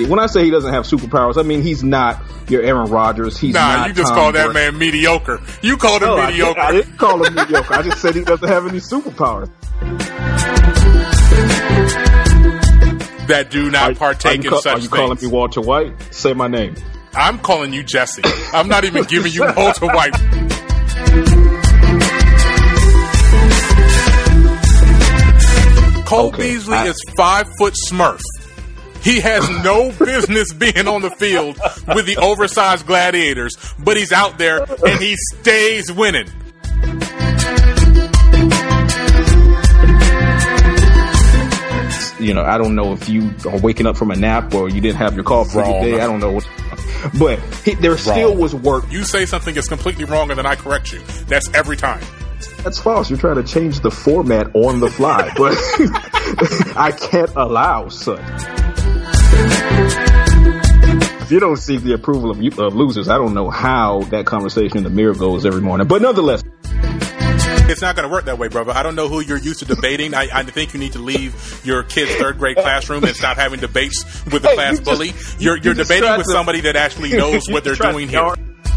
When I say he doesn't have superpowers, I mean he's not your Aaron Rodgers. He's not you just Tom called that Brady. man mediocre. You called him mediocre. I didn't call him mediocre. I just said he doesn't have any superpowers. That do not partake in such things. Are you calling me Walter White? Say my name. I'm calling you Jesse. I'm not even giving you Walter White. Cole Beasley is 5-foot Smurf. He has no business being on the field with the oversized gladiators, but he's out there and he stays winning. You know, I don't know if you are waking up from a nap or you didn't have your coffee today. I don't know. But there still was work. You say something is completely wrong and then I correct you. That's every time. That's false. You're trying to change the format on the fly, but I can't allow such. If you don't seek the approval of losers, I don't know how that conversation in the mirror goes every morning. But nonetheless, it's not going to work that way, brother. I don't know who you're used to debating. I think you need to leave your kid's third grade classroom and stop having debates with the class bully. You're debating with somebody that actually knows what they're doing here.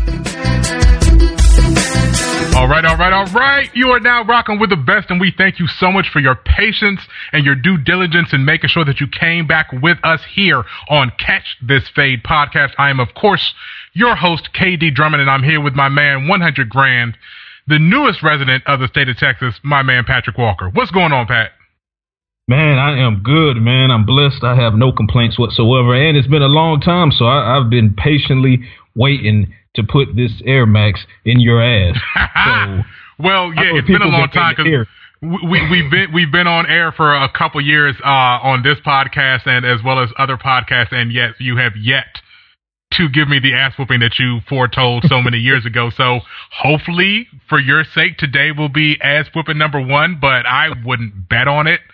All right. You are now rocking with the best, and we thank you so much for your patience and your due diligence in making sure that you came back with us here on Catch This Fade podcast. I am, of course, your host, KD Drummond, and I'm here with my man, 100 Grand, the newest resident of the state of Texas, my man, Patrick Walker. What's going on, Pat? Man, I am good, man. I'm blessed. I have no complaints whatsoever, and it's been a long time, so I've been patiently waiting to put this Air Max in your ass. So, well, yeah, it's been a long time because we've been on air for a couple years on this podcast and as well as other podcasts, and yet you have yet to give me the ass whooping that you foretold so many years ago. So hopefully, for your sake, today will be ass whooping number 1, but I wouldn't bet on it.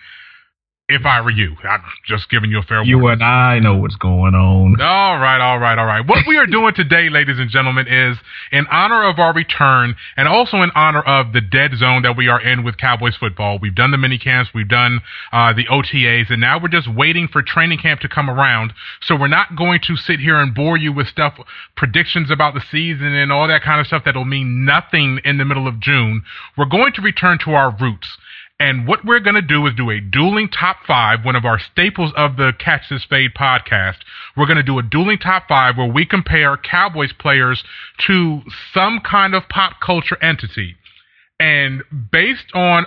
If I were you, I'm just giving you a fair warning. You and I know what's going on. All right. What we are doing today, ladies and gentlemen, is in honor of our return and also in honor of the dead zone that we are in with Cowboys football. We've done the mini camps, we've done the OTAs, and now we're just waiting for training camp to come around. So we're not going to sit here and bore you with stuff, predictions about the season and all that kind of stuff that'll mean nothing in the middle of June. We're going to return to our roots. And what we're going to do is do a dueling top 5, one of our staples of the Catch This Fade podcast. We're going to do a dueling top 5 where we compare Cowboys players to some kind of pop culture entity. And based on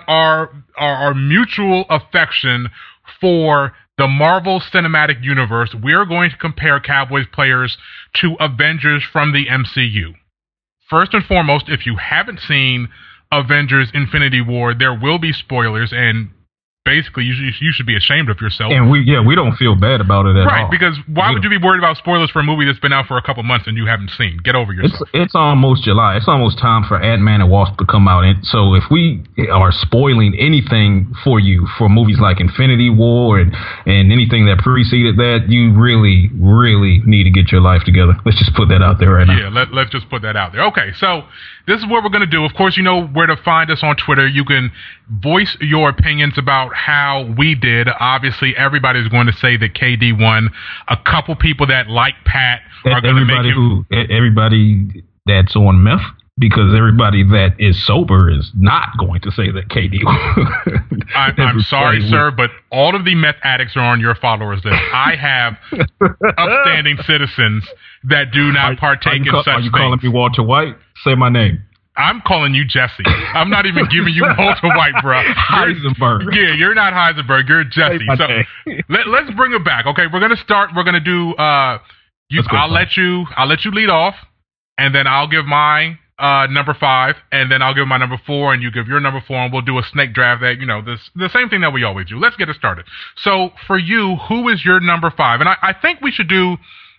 our mutual affection for the Marvel Cinematic Universe, we're going to compare Cowboys players to Avengers from the MCU. First and foremost, if you haven't seen Avengers Infinity War, there will be spoilers, and basically you should be ashamed of yourself. And we don't feel bad about it at all. Right, because why would you be worried about spoilers for a movie that's been out for a couple months and you haven't seen? Get over yourself. It's almost July. It's almost time for Ant-Man and Wasp to come out. And so if we are spoiling anything for you for movies like Infinity War and anything that preceded that, you really, really need to get your life together. Let's just put that out there right now. Yeah, let's just put that out there. Okay, so this is what we're going to do. Of course, you know where to find us on Twitter. You can voice your opinions about how we did. Obviously, everybody's going to say that KD won. A couple people that like Pat are going to make him... Everybody that's on meth, because everybody that is sober is not going to say that KD won. I'm sorry, sir, but all of the meth addicts are on your followers list. I have upstanding citizens that do not partake in such things. Are you calling me Walter White? Say my name. I'm calling you Jesse. I'm not even giving you Walter White, bro. Heisenberg. Yeah, you're not Heisenberg. You're Jesse. So let's bring it back. Okay, we're gonna start. We're gonna do. I'll let you lead off, and then I'll give my number 5, and then I'll give my number 4, and you give your number 4, and we'll do a snake draft. That the same thing that we always do. Let's get it started. So for you, who is your number 5? And I think we should do.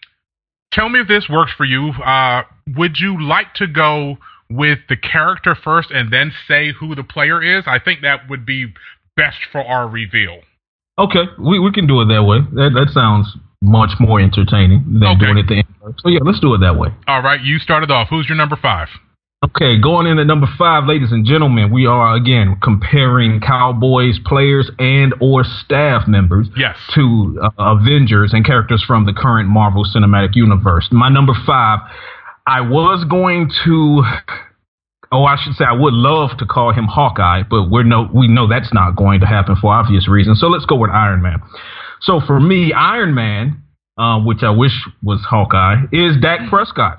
Tell me if this works for you. Would you like to go with the character first and then say who the player is? I think that would be best for our reveal. Okay, we can do it that way. That sounds much more entertaining than doing it the end. So yeah, let's do it that way. All right, you started off. Who's your number 5? Okay, going in at number 5, ladies and gentlemen, we are again comparing Cowboys players and or staff members to Avengers and characters from the current Marvel Cinematic Universe. My number 5, I was going to, I should say I would love to call him Hawkeye, but we know that's not going to happen for obvious reasons. So let's go with Iron Man. So for me, Iron Man, which I wish was Hawkeye, is Dak Prescott.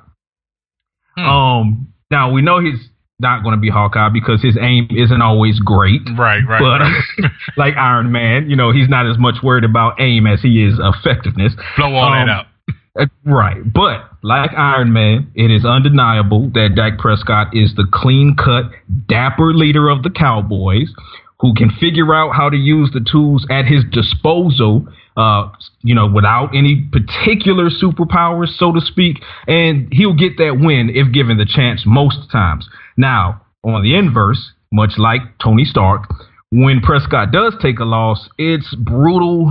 Now, we know he's not going to be Hawkeye because his aim isn't always great. Right. But like Iron Man, he's not as much worried about aim as he is effectiveness. Blow all that up. Right. But like Iron Man, it is undeniable that Dak Prescott is the clean-cut, dapper leader of the Cowboys who can figure out how to use the tools at his disposal without any particular superpowers, so to speak, and he'll get that win if given the chance most times. Now, on the inverse, much like Tony Stark, when Prescott does take a loss, it's brutal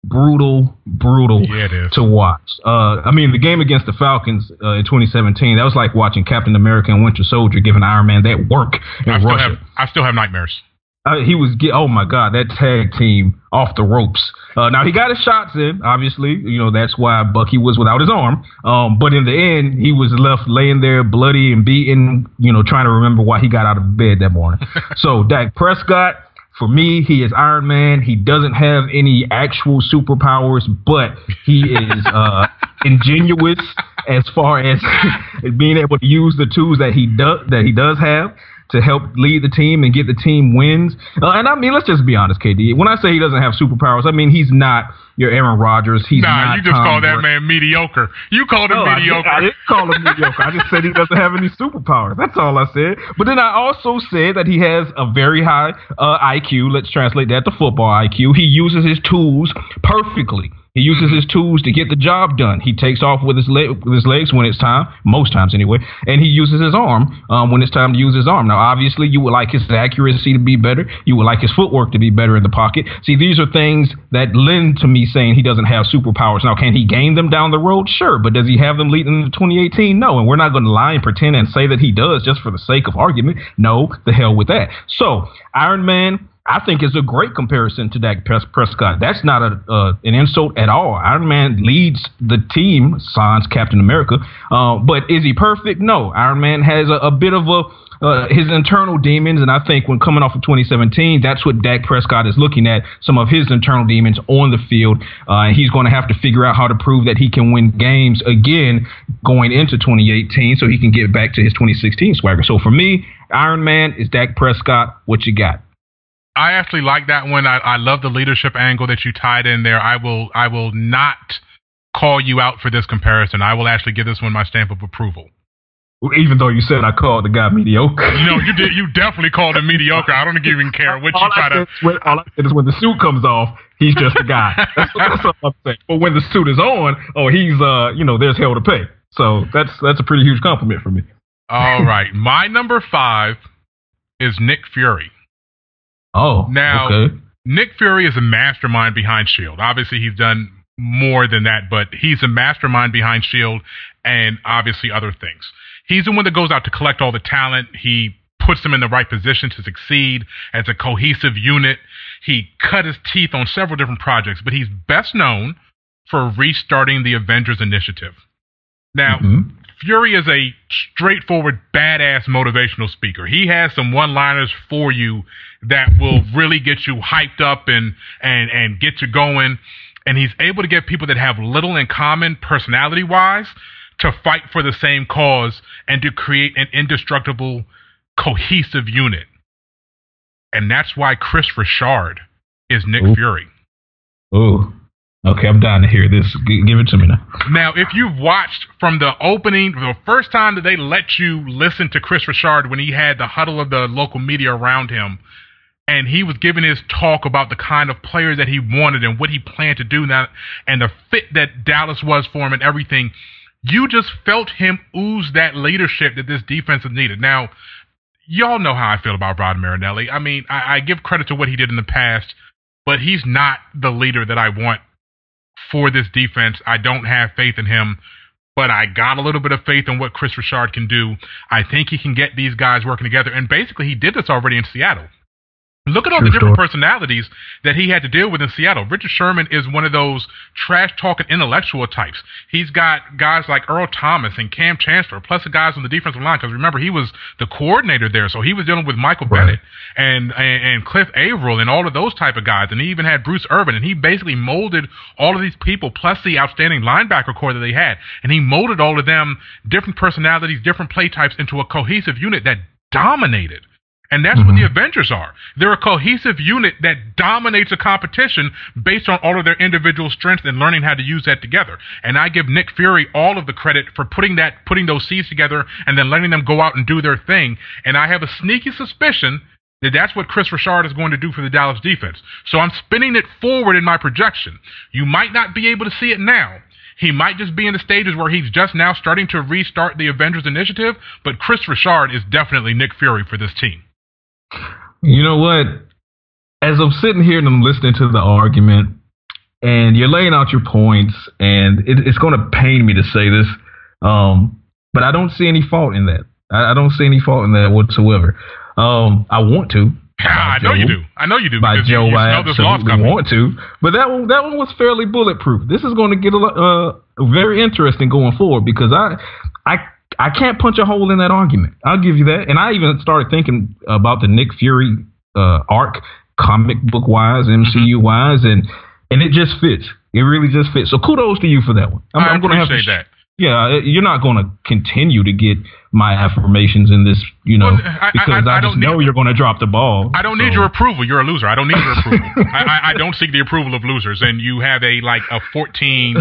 to watch. The game against the Falcons in 2017, that was like watching Captain America and Winter Soldier giving Iron Man that work in Russia. I still have nightmares. Oh my God, that tag team off the ropes. Now he got his shots in, obviously, that's why Bucky was without his arm. But in the end, he was left laying there bloody and beaten, trying to remember why he got out of bed that morning. So Dak Prescott, for me, he is Iron Man. He doesn't have any actual superpowers, but he is ingenuous as far as being able to use the tools that he does have to help lead the team and get the team wins. And let's just be honest, KD. When I say he doesn't have superpowers, he's not your Aaron Rodgers. He's not. You just called that man mediocre. You called him mediocre. I didn't call him mediocre. I just said he doesn't have any superpowers. That's all I said. But then I also said that he has a very high IQ. Let's translate that to football IQ. He uses his tools perfectly. He uses his tools to get the job done. He takes off with his legs when it's time, most times anyway, and he uses his arm when it's time to use his arm. Now, obviously, you would like his accuracy to be better. You would like his footwork to be better in the pocket. See, these are things that lend to me saying he doesn't have superpowers. Now, can he gain them down the road? Sure, but does he have them leading into 2018? No, and we're not going to lie and pretend and say that he does just for the sake of argument. No, the hell with that. So, Iron Man, I think is a great comparison to Dak Prescott. That's not an insult at all. Iron Man leads the team, sans Captain America. But is he perfect? No. Iron Man has a bit of his internal demons, and I think when coming off of 2017, that's what Dak Prescott is looking at, some of his internal demons on the field. And he's going to have to figure out how to prove that he can win games again going into 2018 so he can get back to his 2016 swagger. So for me, Iron Man is Dak Prescott. What you got? I actually like that one. I love the leadership angle that you tied in there. I will not call you out for this comparison. I will actually give this one my stamp of approval. Even though you said I called the guy mediocre. No, you did. You definitely called him mediocre. I don't even care what you try to. All I said is when the suit comes off, he's just a guy. That's all I'm saying. But when the suit is on, he's there's hell to pay. So that's a pretty huge compliment for me. All right, my number 5 is Nick Fury. Oh, now, okay. Nick Fury is a mastermind behind S.H.I.E.L.D. Obviously, he's done more than that, but he's a mastermind behind S.H.I.E.L.D. and obviously other things. He's the one that goes out to collect all the talent. He puts them in the right position to succeed as a cohesive unit. He cut his teeth on several different projects, but he's best known for restarting the Avengers Initiative. Now, Fury is a straightforward, badass motivational speaker. He has some one-liners for you that will really get you hyped up and get you going. And he's able to get people that have little in common personality-wise to fight for the same cause and to create an indestructible, cohesive unit. And that's why Chris Richard is Nick Fury. Ooh. Okay, I'm dying to hear this. Give it to me now. Now, if you've watched from the opening, the first time that they let you listen to Chris Richard when he had the huddle of the local media around him, and he was giving his talk about the kind of players that he wanted and what he planned to do now, and the fit that Dallas was for him and everything, you just felt him ooze that leadership that this defense needed. Now, y'all know how I feel about Rod Marinelli. I mean, I give credit to what he did in the past, but he's not the leader that I want for this defense. I don't have faith in him but I got a little bit of faith in what Chris Richard can do. I think he can get these guys working together. And basically, he did this already in Seattle. Look at all the different personalities that he had to deal with in Seattle. Richard Sherman is one of those trash-talking intellectual types. He's got guys like Earl Thomas and Cam Chancellor, plus the guys on the defensive line, because remember, he was the coordinator there, so he was dealing with Michael Bennett and Cliff Averill and all of those type of guys, and he even had Bruce Irvin, and he basically molded all of these people, plus the outstanding linebacker core that they had, and he molded all of them, different personalities, different play types, into a cohesive unit that dominated. And that's what the Avengers are. They're a cohesive unit that dominates a competition based on all of their individual strengths and learning how to use that together. And I give Nick Fury all of the credit for putting those seeds together and then letting them go out and do their thing. And I have a sneaky suspicion that that's what Chris Richard is going to do for the Dallas defense. So I'm spinning it forward in my projection. You might not be able to see it now. He might just be in the stages where he's just now starting to restart the Avengers initiative, but Chris Richard is definitely Nick Fury for this team. You know what? As I'm sitting here and I'm listening to the argument, and you're laying out your points, and it's going to pain me to say this, but I don't see any fault in that. I don't see any fault in that whatsoever. I want to. I know you do. I know you do. By Joe, you I absolutely want to. But that one was fairly bulletproof. This is going to get very interesting going forward because I can't punch a hole in that argument. I'll give you that. And I even started thinking about the Nick Fury arc, comic book wise, MCU wise, and it just fits. It really just fits. So kudos to you for that one. I'm going to have to say that. Yeah, you're not going to continue to get my affirmations in this, because I just know you're going to drop the ball. I don't need your approval. You're a loser. I don't need your approval. I don't seek the approval of losers, and you have a 14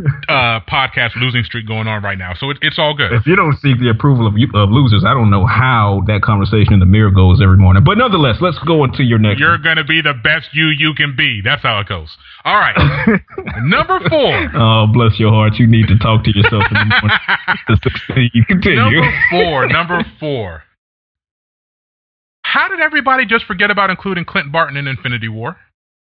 podcast losing streak going on right now, so it's all good. If you don't seek the approval of losers, I don't know how that conversation in the mirror goes every morning. But nonetheless, let's go into your next. You're going to be the best you can be. That's how it goes. All right, number 4. Oh, bless your heart. You need to talk to yourself in the morning. You continue. Number 4. How did everybody just forget about including Clint Barton in Infinity War?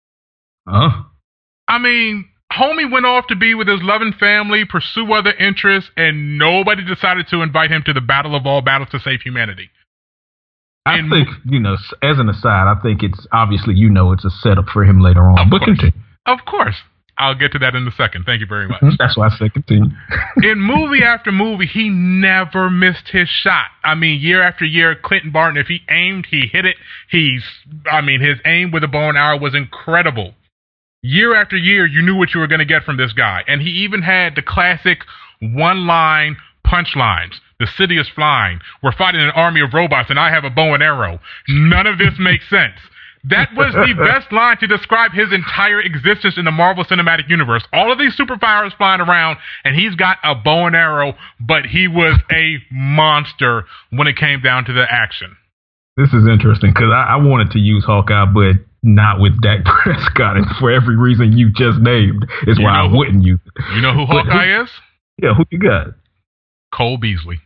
I mean, homie went off to be with his loving family, pursue other interests, and nobody decided to invite him to the battle of all battles to save humanity. I think, as an aside, I think it's obviously, it's a setup for him later on. But continue. Of course. I'll get to that in a second. Thank you very much. That's why I said continue. In movie after movie, he never missed his shot. I mean, year after year, Clinton Barton, if he aimed, he hit it. His aim with a bow and arrow was incredible. Year after year, you knew what you were going to get from this guy. And he even had the classic one-line punchlines. The city is flying. We're fighting an army of robots, and I have a bow and arrow. None of this makes sense. That was the best line to describe his entire existence in the Marvel Cinematic Universe. All of these superpowers flying around, and he's got a bow and arrow, but he was a monster when it came down to the action. This is interesting, because I wanted to use Hawkeye, but not with Dak Prescott, and for every reason you just named is why I wouldn't use it. You know who Hawkeye is? Yeah, who you got? Cole Beasley.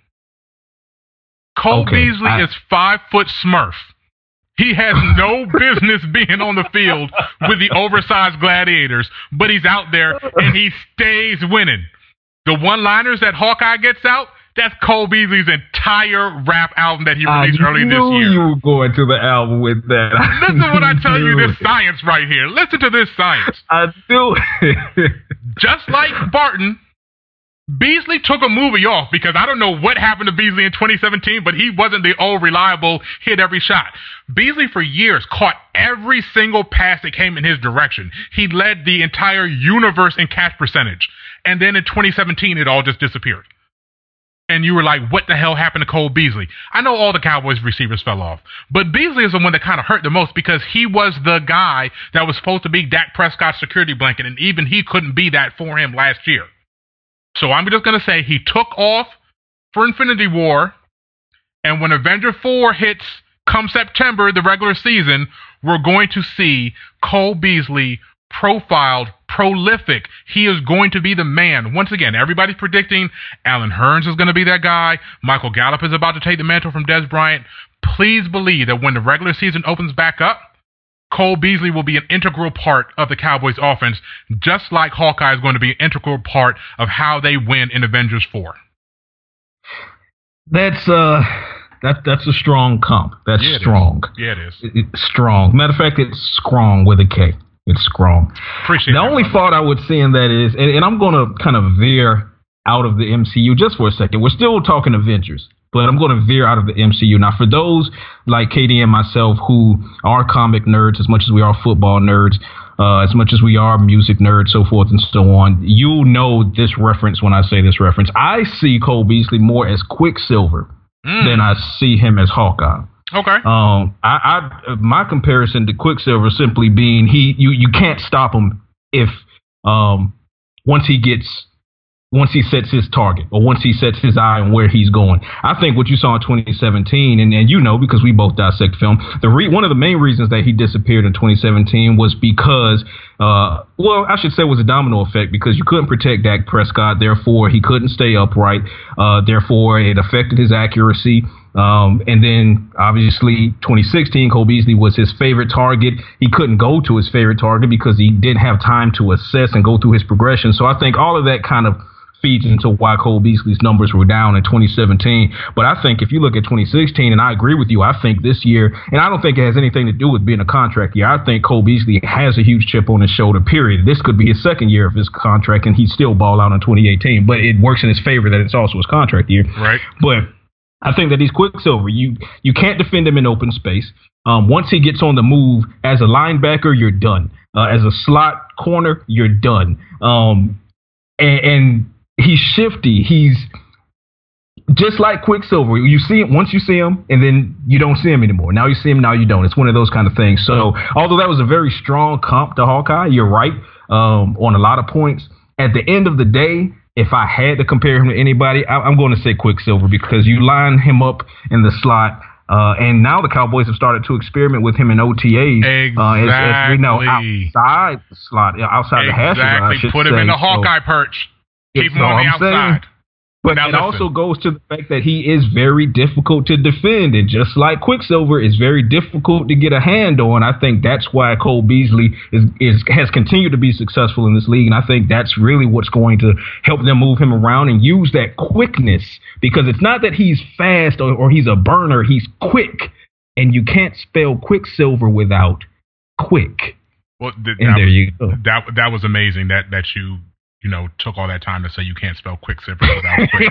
Cole Beasley is 5-foot Smurf. He has no business being on the field with the oversized gladiators, but he's out there and he stays winning. The one-liners that Hawkeye gets out, that's Cole Beasley's entire rap album that he released earlier this year. I knew you were going to the album with that. Listen to what I tell you, this science right here. Listen to this science. I do. Just like Barton, Beasley took a movie off because I don't know what happened to Beasley in 2017, but he wasn't the old reliable hit every shot. Beasley for years caught every single pass that came in his direction. He led the entire universe in catch percentage. And then in 2017, it all just disappeared. And you were like, what the hell happened to Cole Beasley? I know all the Cowboys receivers fell off, but Beasley is the one that kind of hurt the most because he was the guy that was supposed to be Dak Prescott's security blanket, and even he couldn't be that for him last year. So I'm just going to say he took off for Infinity War, and when Avenger 4 hits come September, the regular season, we're going to see Cole Beasley profiled, prolific. He is going to be the man. Once again, everybody's predicting Allen Hurns is going to be that guy. Michael Gallup is about to take the mantle from Dez Bryant. Please believe that when the regular season opens back up, Cole Beasley will be an integral part of the Cowboys offense, just like Hawkeye is going to be an integral part of how they win in Avengers 4. That's a strong comp. That's strong. Yeah, it is. It's strong. Matter of fact, it's strong with a K. It's strong. Appreciate the only fault I would see in that is, and I'm going to kind of veer out of the MCU just for a second. We're still talking Avengers, but I'm going to veer out of the MCU. Now, for those like Katie and myself who are comic nerds as much as we are football nerds, as much as we are music nerds, so forth and so on, you'll know this reference when I say this reference. I see Cole Beasley more as Quicksilver than I see him as Hawkeye. Okay. My comparison to Quicksilver simply being you can't stop him if once he sets his target or once he sets his eye on where he's going. I think what you saw in 2017, and you know because we both dissect film, one of the main reasons that he disappeared in 2017 was because, I should say it was a domino effect because you couldn't protect Dak Prescott, therefore he couldn't stay upright, therefore it affected his accuracy. And then obviously 2016, Cole Beasley was his favorite target. He couldn't go to his favorite target because he didn't have time to assess and go through his progression. So I think all of that kind of feeds into why Cole Beasley's numbers were down in 2017. But I think if you look at 2016, and I agree with you, I think this year, and I don't think it has anything to do with being a contract year. I think Cole Beasley has a huge chip on his shoulder, period. This could be his second year of his contract, and he'd still ball out in 2018. But it works in his favor that it's also his contract year. Right. But I think that he's Quicksilver. You can't defend him in open space. Once he gets on the move, as a linebacker, you're done. As a slot corner, you're done. And he's shifty. He's just like Quicksilver. You see him once you see him, and then you don't see him anymore. Now you see him, now you don't. It's one of those kind of things. So, although that was a very strong comp to Hawkeye, you're right on a lot of points. At the end of the day, if I had to compare him to anybody, I'm going to say Quicksilver because you line him up in the slot. And now the Cowboys have started to experiment with him in OTAs. Exactly. As we know, outside the slot, outside the hash. Exactly. Put him in the Hawkeye perch. Keep him on the outside. But it also goes to the fact that he is very difficult to defend. And just like Quicksilver is very difficult to get a hand on, I think that's why Cole Beasley has continued to be successful in this league. And I think that's really what's going to help them move him around and use that quickness. Because it's not that he's fast or he's a burner. He's quick. And you can't spell Quicksilver without quick. Well, there you go. That was amazing that you took all that time to say you can't spell Quicksilver without quick.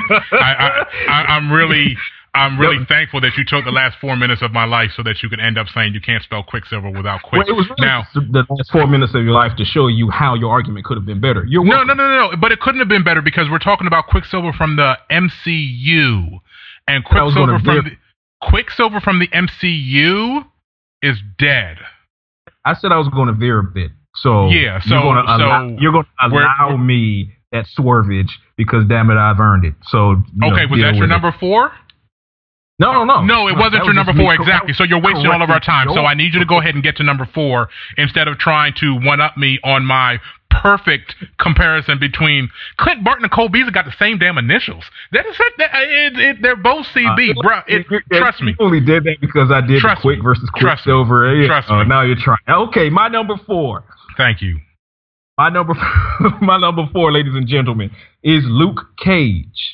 I'm really thankful that you took the last 4 minutes of my life so that you could end up saying you can't spell Quicksilver without quick. Well, it was really the last 4 minutes of your life to show you how your argument could have been better. No. But it couldn't have been better because we're talking about Quicksilver from the MCU, and Quicksilver from the MCU is dead. I said I was going to veer a bit. So yeah, you're going to allow me that swervage because damn it, I've earned it. So okay, was that your number 4? No. No, it wasn't your number 4 exactly. So you're wasting all of our time. So I need you to go ahead and get to number 4 instead of trying to one up me on my perfect comparison between Clint Barton and Cole Beasley. Got the same damn initials. That is it. They're both CB, bro. Trust me. You only did that because I did Quick versus Quicksilver. Trust me. Now you're trying. Okay, my number 4. Thank you. My number 4, ladies and gentlemen, is Luke Cage.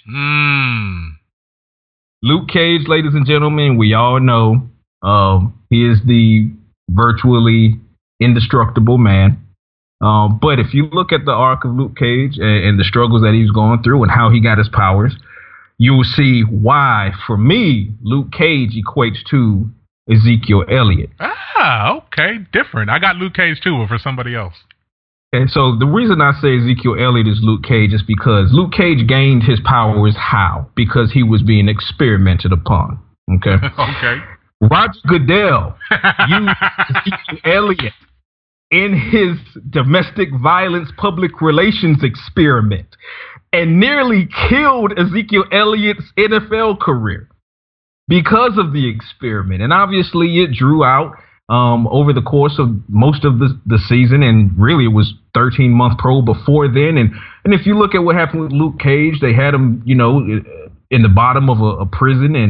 Luke Cage, ladies and gentlemen, we all know he is the virtually indestructible man. But if you look at the arc of Luke Cage and the struggles that he's going through and how he got his powers, you will see why, for me, Luke Cage equates to Ezekiel Elliott. Okay. Different. I got Luke Cage too, but for somebody else. Okay, so the reason I say Ezekiel Elliott is Luke Cage is because Luke Cage gained his powers how? Because he was being experimented upon. Okay. Okay. Roger Goodell used Ezekiel Elliott in his domestic violence public relations experiment and nearly killed Ezekiel Elliott's NFL career because of the experiment. And obviously it drew out over the course of most of the season, and really it was 13-month probe before then. And if you look at what happened with Luke Cage, they had him, in the bottom of a prison, and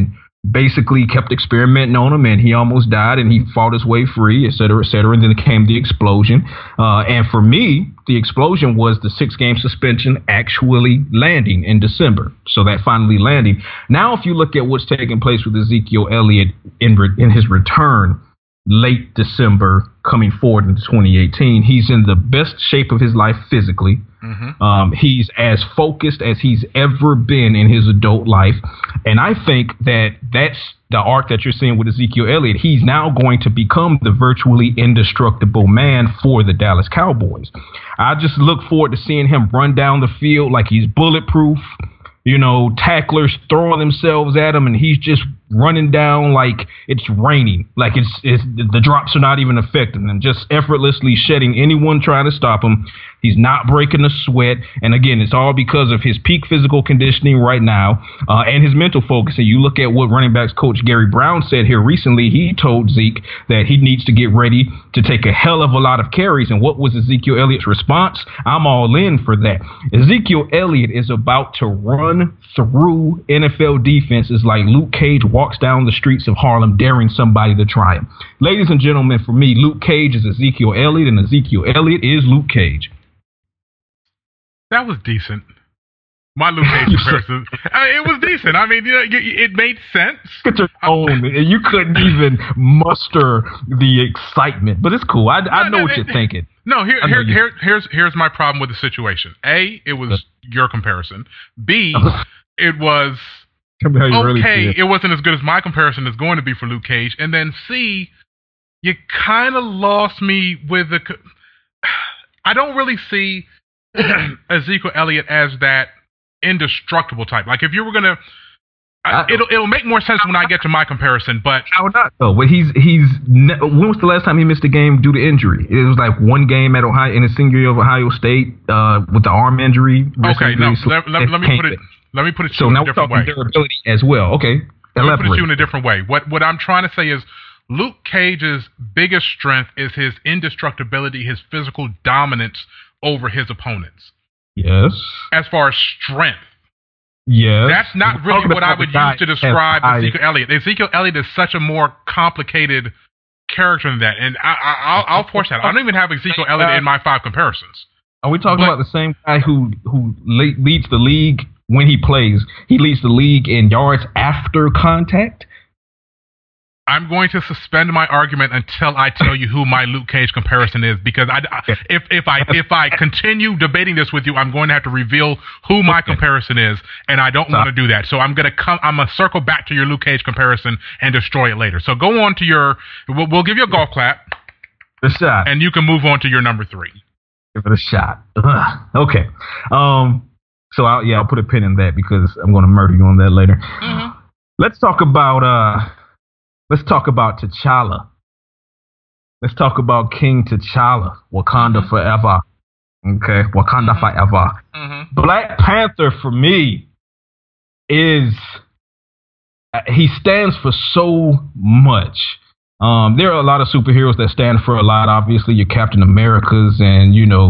basically kept experimenting on him, and he almost died, and he fought his way free, et cetera, and then came the explosion. And for me, the explosion was the 6-game suspension actually landing in December. So that finally landing. Now, if you look at what's taking place with Ezekiel Elliott in his return late December coming forward into 2018, he's in the best shape of his life physically. Mm-hmm. He's as focused as he's ever been in his adult life. And I think that's the arc that you're seeing with Ezekiel Elliott. He's now going to become the virtually indestructible man for the Dallas Cowboys. I just look forward to seeing him run down the field like he's bulletproof. You know, tacklers throwing themselves at him, and he's just running down like it's raining. Like it's the drops are not even affecting him, just effortlessly shedding anyone trying to stop him. He's not breaking a sweat. And again, it's all because of his peak physical conditioning right now and his mental focus. And you look at what running backs coach Gary Brown said here recently. He told Zeke that he needs to get ready to take a hell of a lot of carries. And what was Ezekiel Elliott's response? I'm all in for that. Ezekiel Elliott is about to run through NFL defenses like Luke Cage walks down the streets of Harlem daring somebody to try him. Ladies and gentlemen, for me, Luke Cage is Ezekiel Elliott, and Ezekiel Elliott is Luke Cage. That was decent. My Luke Cage comparison, it was decent. I mean, it made sense. Get your own. You couldn't even muster the excitement, but it's cool. I know what you're thinking. No, here's my problem with the situation. A, it was your comparison. B, it was okay. It wasn't as good as my comparison is going to be for Luke Cage. And then C, you kind of lost me with the. I don't really see Ezekiel Elliott as that indestructible type. Like if you were gonna, it'll make more sense when I get to my comparison. But how not though? But when was the last time he missed a game due to injury? It was like one game at Ohio in his senior year of Ohio State with the arm injury. Okay, no, let me put it so in now a different way. Durability as well. Okay, let me put it to you in a different way. What I'm trying to say is Luke Cage's biggest strength is his indestructibility, his physical dominance over his opponents. Yes. As far as strength. Yes. That's not really what I would use to describe Ezekiel Elliott. Ezekiel Elliott is such a more complicated character than that. And I'll force that. I don't even have Ezekiel Elliott in my 5 comparisons. Are we talking about the same guy who leads the league when he plays? He leads the league in yards after contact? I'm going to suspend my argument until I tell you who my Luke Cage comparison is, because if I continue debating this with you, I'm going to have to reveal who my comparison is, and I don't want to do that. So I'm gonna circle back to your Luke Cage comparison and destroy it later. So go on to we'll give you a golf clap. The shot. And you can move on to your number 3. Give it a shot. Okay. So I'll put a pin in that because I'm going to murder you on that later. Mm-hmm. Let's talk about T'Challa. Let's talk about King T'Challa. Wakanda forever. Okay, Wakanda forever. Mm-hmm. Black Panther for me he stands for so much. There are a lot of superheroes that stand for a lot. Obviously, your Captain Americas and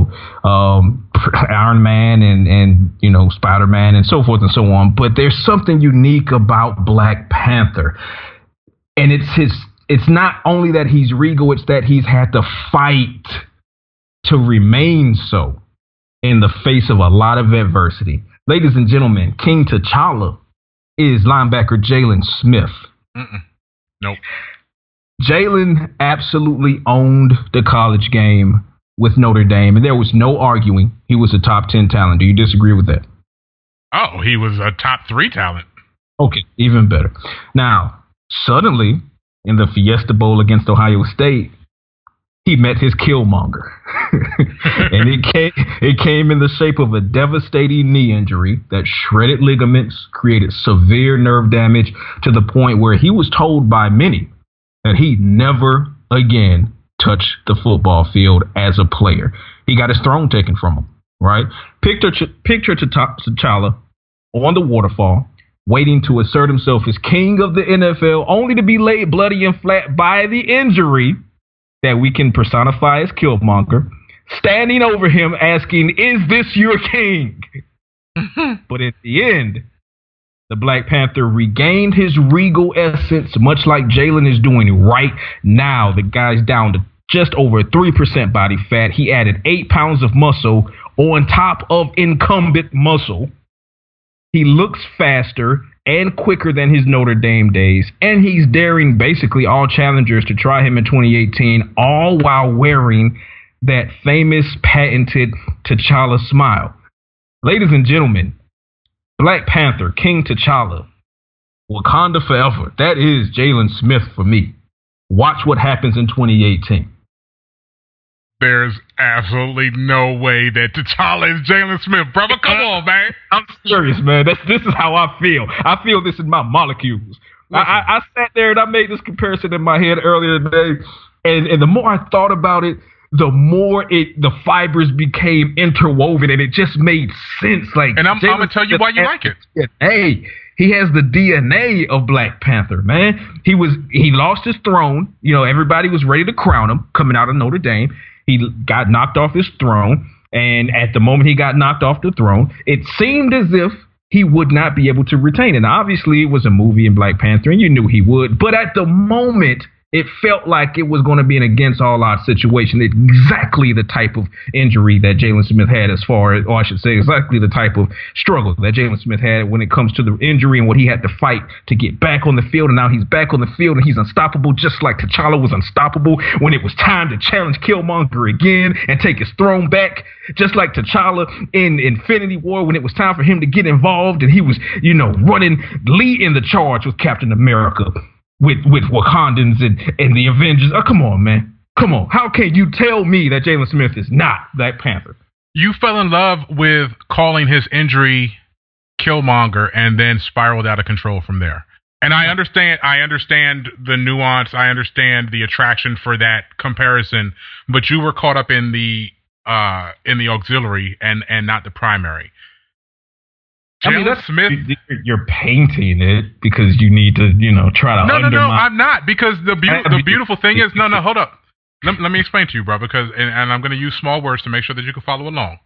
Iron Man and Spider-Man and so forth and so on. But there's something unique about Black Panther. And it's not only that he's regal, it's that he's had to fight to remain so in the face of a lot of adversity. Ladies and gentlemen, King T'Challa is linebacker Jalen Smith. Nope. Jalen absolutely owned the college game with Notre Dame, and there was no arguing he was a top 10 talent. Do you disagree with that? Oh, he was a top 3 talent. Okay, even better. Now, suddenly, in the Fiesta Bowl against Ohio State, he met his Killmonger. And it came in the shape of a devastating knee injury that shredded ligaments, created severe nerve damage to the point where he was told by many that he'd never again touch the football field as a player. He got his throne taken from him, right? Picture T'Challa on the waterfall, waiting to assert himself as king of the NFL, only to be laid bloody and flat by the injury that we can personify as Killmonger, standing over him asking, "Is this your king?" But at the end, The Black Panther regained his regal essence, much like Jalen is doing right now. The guy's down to just over 3% body fat. He added 8 pounds of muscle on top of incumbent muscle. He looks faster and quicker than his Notre Dame days, and he's daring basically all challengers to try him in 2018, all while wearing that famous patented T'Challa smile. Ladies and gentlemen, Black Panther, King T'Challa, Wakanda Forever. That is Jalen Smith for me. Watch what happens in 2018. There's absolutely no way that T'Challa is Jalen Smith, brother. Come on, man. I'm serious, man. This is how I feel. I feel this in my molecules. I sat there and I made this comparison in my head earlier today, and the more I thought about it, the more the fibers became interwoven, and it just made sense. And I'm gonna tell you why you like it. Hey, he has the DNA of Black Panther, man. He lost his throne. Everybody was ready to crown him coming out of Notre Dame. He got knocked off his throne, and at the moment he got knocked off the throne, it seemed as if he would not be able to retain it. And obviously, it was a movie in Black Panther, and you knew he would. But at the moment, it felt like it was going to be an against all odds situation. Exactly the type of injury that Jalen Smith had or I should say, exactly the type of struggle that Jalen Smith had when it comes to the injury and what he had to fight to get back on the field. And now he's back on the field and he's unstoppable, just like T'Challa was unstoppable when it was time to challenge Killmonger again and take his throne back. Just like T'Challa in Infinity War when it was time for him to get involved and he was, leading the charge with Captain America. With Wakandans and the Avengers. Oh, come on, man. Come on. How can you tell me that Jalen Smith is not Black Panther? You fell in love with calling his injury Killmonger and then spiraled out of control from there. And I understand the nuance. I understand the attraction for that comparison, but you were caught up in the auxiliary and not the primary. Jalen Smith, you're painting it because you need to, try to undermine. No, I'm not, because the beautiful thing is, no, hold up. Let me explain to you, bro, because, and I'm going to use small words to make sure that you can follow along.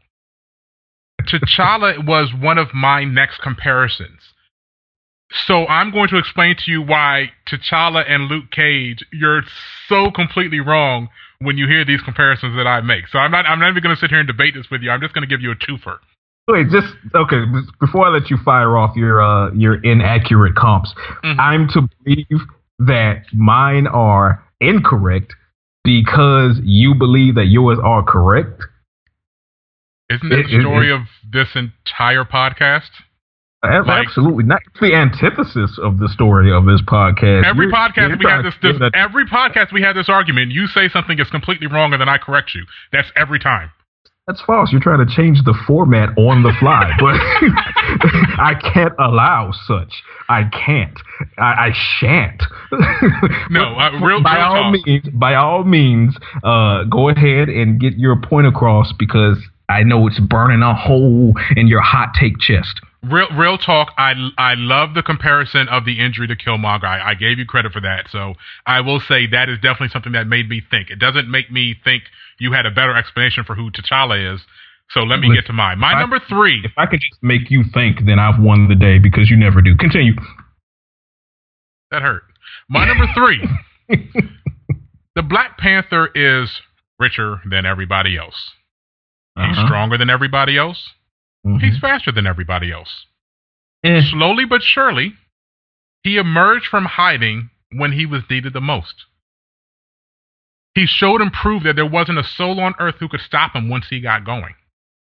T'Challa was one of my next comparisons. So I'm going to explain to you why T'Challa and Luke Cage, you're so completely wrong when you hear these comparisons that I make. So I'm not even going to sit here and debate this with you. I'm just going to give you a twofer. Wait, okay. Before I let you fire off your inaccurate comps, I'm to believe that mine are incorrect because you believe that yours are correct. Isn't that the story of this entire podcast? Absolutely not. It's the antithesis of the story of this podcast. Every podcast we have this argument. You say something is completely wrong, and then I correct you. That's every time. That's false. You're trying to change the format on the fly, but I can't allow such. I can't. I shan't. No, by all means, go ahead and get your point across because I know it's burning a hole in your hot take chest. Real talk, I love the comparison of the injury to Killmonger. I gave you credit for that. So I will say that is definitely something that made me think. It doesn't make me think you had a better explanation for who T'Challa is. So let me get to mine. Number 3. If I could just make you think, then I've won the day because you never do. Continue. That hurt. My number 3. The Black Panther is richer than everybody else. He's stronger than everybody else. He's faster than everybody else. Slowly but surely, he emerged from hiding when he was needed the most. He showed and proved that there wasn't a soul on earth who could stop him once he got going.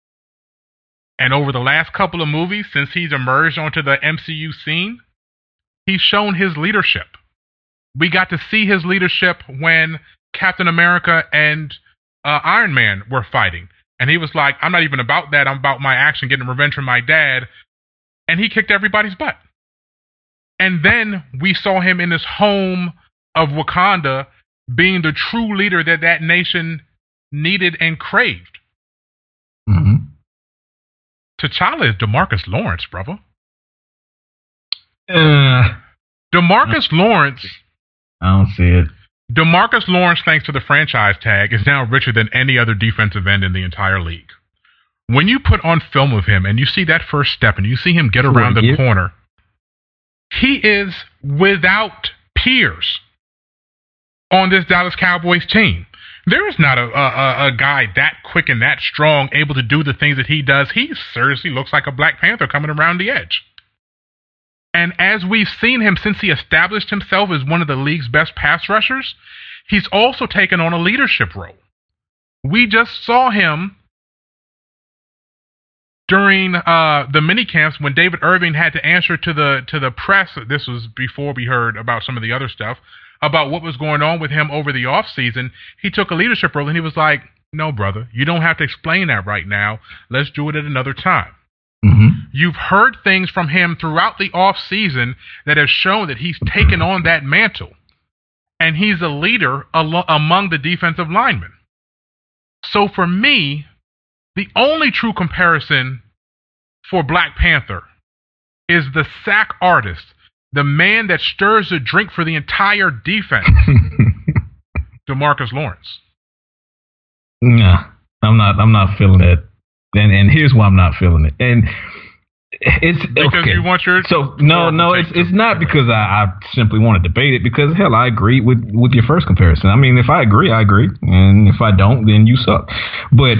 And over the last couple of movies, since he's emerged onto the MCU scene, he's shown his leadership. We got to see his leadership when Captain America and Iron Man were fighting. And he was like, I'm not even about that. I'm about my action, getting revenge from my dad. And he kicked everybody's butt. And then we saw him in his home of Wakanda being the true leader that nation needed and craved. T'Challa is DeMarcus Lawrence, brother. DeMarcus Lawrence. I don't see it. DeMarcus Lawrence, thanks to the franchise tag, is now richer than any other defensive end in the entire league. When you put on film of him and you see that first step and you see him get around the corner. He is without peers on this Dallas Cowboys team. There is not a guy that quick and that strong able to do the things that he does. He seriously looks like a Black Panther coming around the edge. And as we've seen him since he established himself as one of the league's best pass rushers, he's also taken on a leadership role. We just saw him during the mini camps when David Irving had to answer to the press. This was before we heard about some of the other stuff about what was going on with him over the offseason. He took a leadership role and he was like, no, brother, you don't have to explain that right now. Let's do it at another time. Mm-hmm. You've heard things from him throughout the offseason that have shown that he's taken on that mantle. And he's a leader among the defensive linemen. So for me, the only true comparison for Black Panther is the sack artist, the man that stirs the drink for the entire defense, DeMarcus Lawrence. Nah, I'm not feeling it. And here's why I'm not feeling it. And it's because okay. You want your it's not because I simply want to debate it, because hell, I agree with your first comparison. I mean, if I agree, I agree, and if I don't, then you suck. But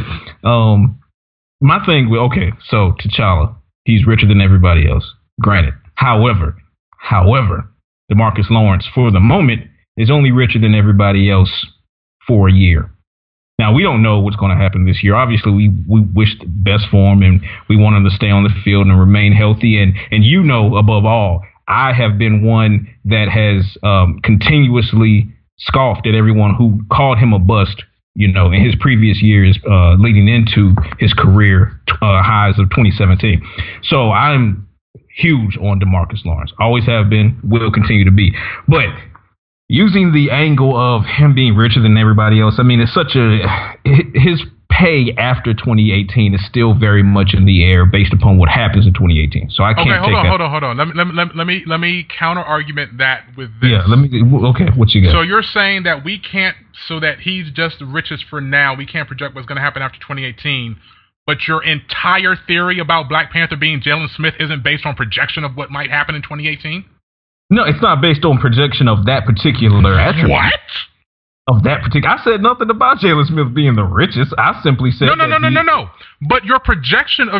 my thing with so T'Challa, he's richer than everybody else. Granted, however, DeMarcus Lawrence for the moment is only richer than everybody else for a year. Now, we don't know what's going to happen this year. Obviously, we wish the best for him, and we want him to stay on the field and remain healthy. And above all, I have been one that has continuously scoffed at everyone who called him a bust, in his previous years leading into his career highs of 2017. So I'm huge on DeMarcus Lawrence. Always have been, will continue to be. But using the angle of him being richer than everybody else, I mean, it's his pay after 2018 is still very much in the air based upon what happens in 2018. So I can't hold on. Let me counter argument that with this. Yeah, what you got? So you're saying that we can't, so that he's just the richest for now, we can't project what's going to happen after 2018. But your entire theory about Black Panther being Jalen Smith isn't based on projection of what might happen in 2018? No, it's not based on projection of that particular attribute. What? Of that particular, I said nothing about Jalen Smith being the richest. I simply said no. But your projection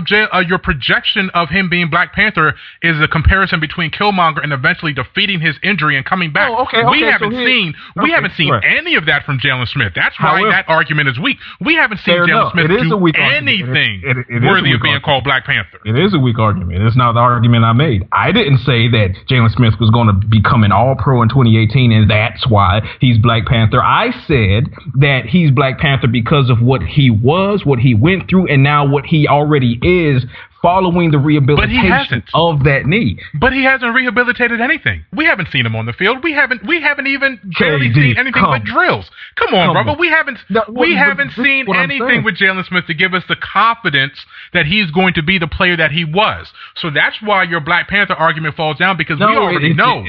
of him being Black Panther is a comparison between Killmonger and eventually defeating his injury and coming back. Oh, okay. We haven't seen any of that from Jalen Smith. That's why that argument is weak. We haven't seen Jalen Smith do anything worthy of being called Black Panther. It is a weak argument. It's not the argument I made. I didn't say that Jalen Smith was going to become an All-Pro in 2018, and that's why he's Black Panther. I said that he's Black Panther because of what he was, what he went through, and now what he already is following the rehabilitation of that knee. But he hasn't rehabilitated anything. We haven't seen him on the field. We haven't even barely seen anything but drills. Come on, brother. We haven't seen anything with Jalen Smith to give us the confidence that he's going to be the player that he was. So that's why your Black Panther argument falls down, because we already know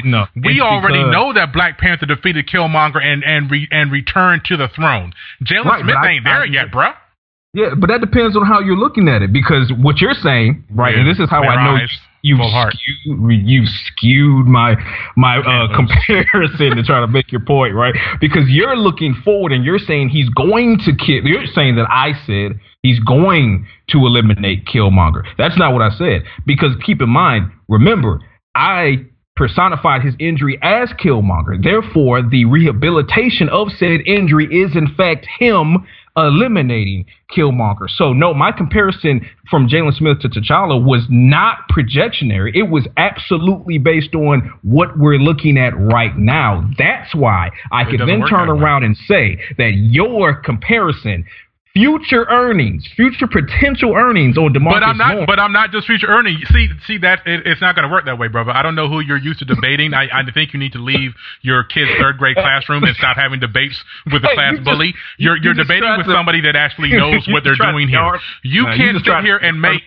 that Black Panther defeated Killmonger and returned to the throne. Jalen Smith ain't there yet, bruh. Yeah, but that depends on how you're looking at it, because what you're saying, right, and this is how I know you've skewed my comparison to try to make your point, right? Because you're looking forward and you're saying he's going to kill. You're saying that I said he's going to eliminate Killmonger. That's not what I said, because keep in mind, remember, I personified his injury as Killmonger. Therefore, the rehabilitation of said injury is in fact him eliminating Killmonger. So no, my comparison from Jalen Smith to T'Challa was not projectionary. It was absolutely based on what we're looking at right now. That's why I could then turn around and say that your comparison, future potential earnings on DeMarcus Lawrence. But I'm not just future earnings. See that it's not going to work that way, brother. I don't know who you're used to debating. I think you need to leave your kid's third grade classroom and stop having debates with the class bully. You're debating with somebody that actually knows what they're doing here. You can't sit here and make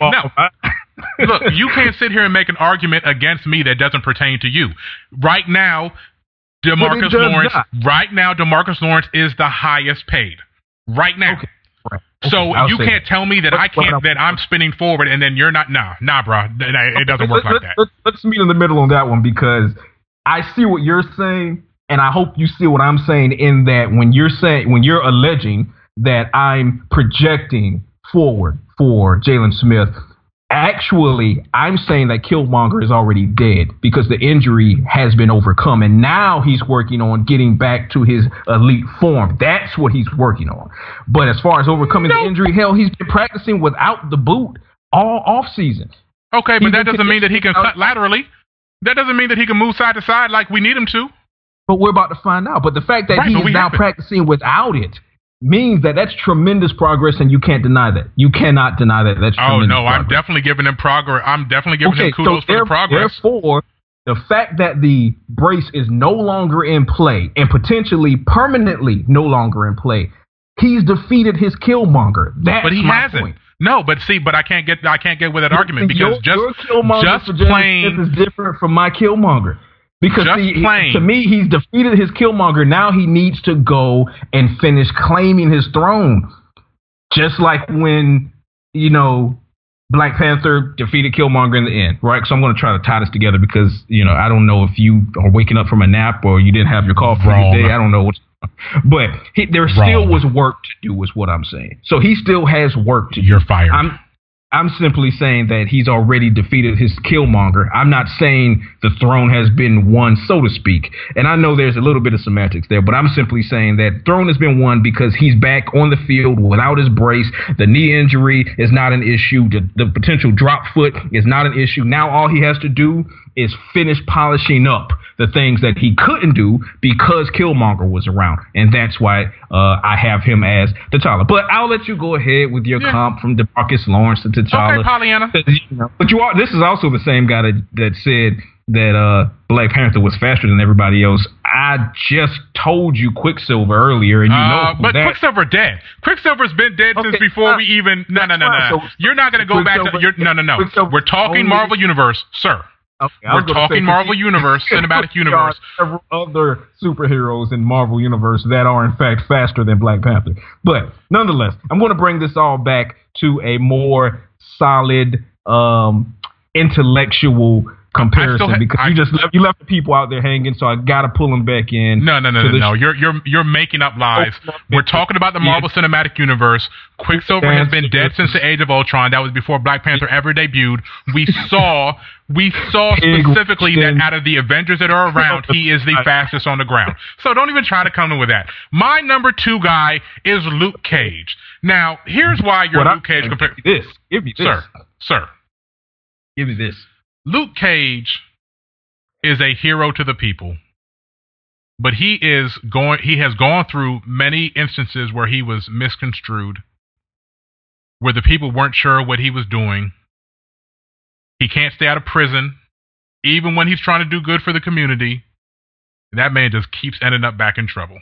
Look, you can't sit here and make an argument against me that doesn't pertain to you. Right now, DeMarcus Lawrence is the highest paid. Right now. Okay. Right. So you can't tell me that that I'm spinning forward and then you're not. Nah, bro. It doesn't work like that. Let's meet in the middle on that one, because I see what you're saying, and I hope you see what I'm saying, in that when you're alleging that I'm projecting forward for Jalen Smith, actually, I'm saying that Killmonger is already dead because the injury has been overcome, and now he's working on getting back to his elite form. That's what he's working on. But as far as overcoming the injury, hell, he's been practicing without the boot all off season. Okay, but that doesn't mean that he can cut laterally. That doesn't mean that he can move side to side like we need him to. But we're about to find out. But the fact that he is now practicing without it means that that's tremendous progress, and you can't deny that. You cannot deny that. That's tremendous progress. I'm definitely giving him progress. I'm definitely giving him kudos for the progress. Therefore, the fact that the brace is no longer in play, and potentially permanently no longer in play, he's defeated his Killmonger. That's my point. No, but I can't get with that argument, because your Killmonger just plain is different from my Killmonger. Because to me, he's defeated his Killmonger. Now he needs to go and finish claiming his throne. Just like when, Black Panther defeated Killmonger in the end, right? So I'm going to try to tie this together because, I don't know if you are waking up from a nap or you didn't have your coffee today. I don't know what. But there still was work to do, is what I'm saying. So he still has work to do. You're fired. I'm simply saying that he's already defeated his Killmonger. I'm not saying the throne has been won, so to speak. And I know there's a little bit of semantics there, but I'm simply saying that throne has been won because he's back on the field without his brace. The knee injury is not an issue. The potential drop foot is not an issue. Now all he has to do is finish polishing up the things that he couldn't do because Killmonger was around. And that's why I have him as T'Challa. But I'll let you go ahead with your comp from DeMarcus Lawrence to T'Challa. Okay, Pollyanna. But this is also the same guy that said that Black Panther was faster than everybody else. I just told you Quicksilver earlier, and but Quicksilver dead. Quicksilver's been dead since before we even. No. So you're not going to go back to. No. We're talking Marvel Universe, sir. Okay, we're talking Marvel Universe, Cinematic Universe. There are several other superheroes in Marvel Universe that are, in fact, faster than Black Panther. But nonetheless, I'm going to bring this all back to a more solid, intellectual comparison, because you left the people out there hanging, so I got to pull them back in. No. You're making up lies. We're talking about the Marvel Cinematic Universe. Quicksilver has been dead since the Age of Ultron. That was before Black Panther ever debuted. We saw specifically that out of the Avengers that are around, he is the fastest on the ground. So don't even try to come in with that. My number 2 guy is Luke Cage. Now, here's why you're Luke Cage compared. Give me this. Sir. Give me this. Luke Cage is a hero to the people, but he has gone through many instances where he was misconstrued, where the people weren't sure what he was doing. He can't stay out of prison, even when he's trying to do good for the community. That man just keeps ending up back in trouble.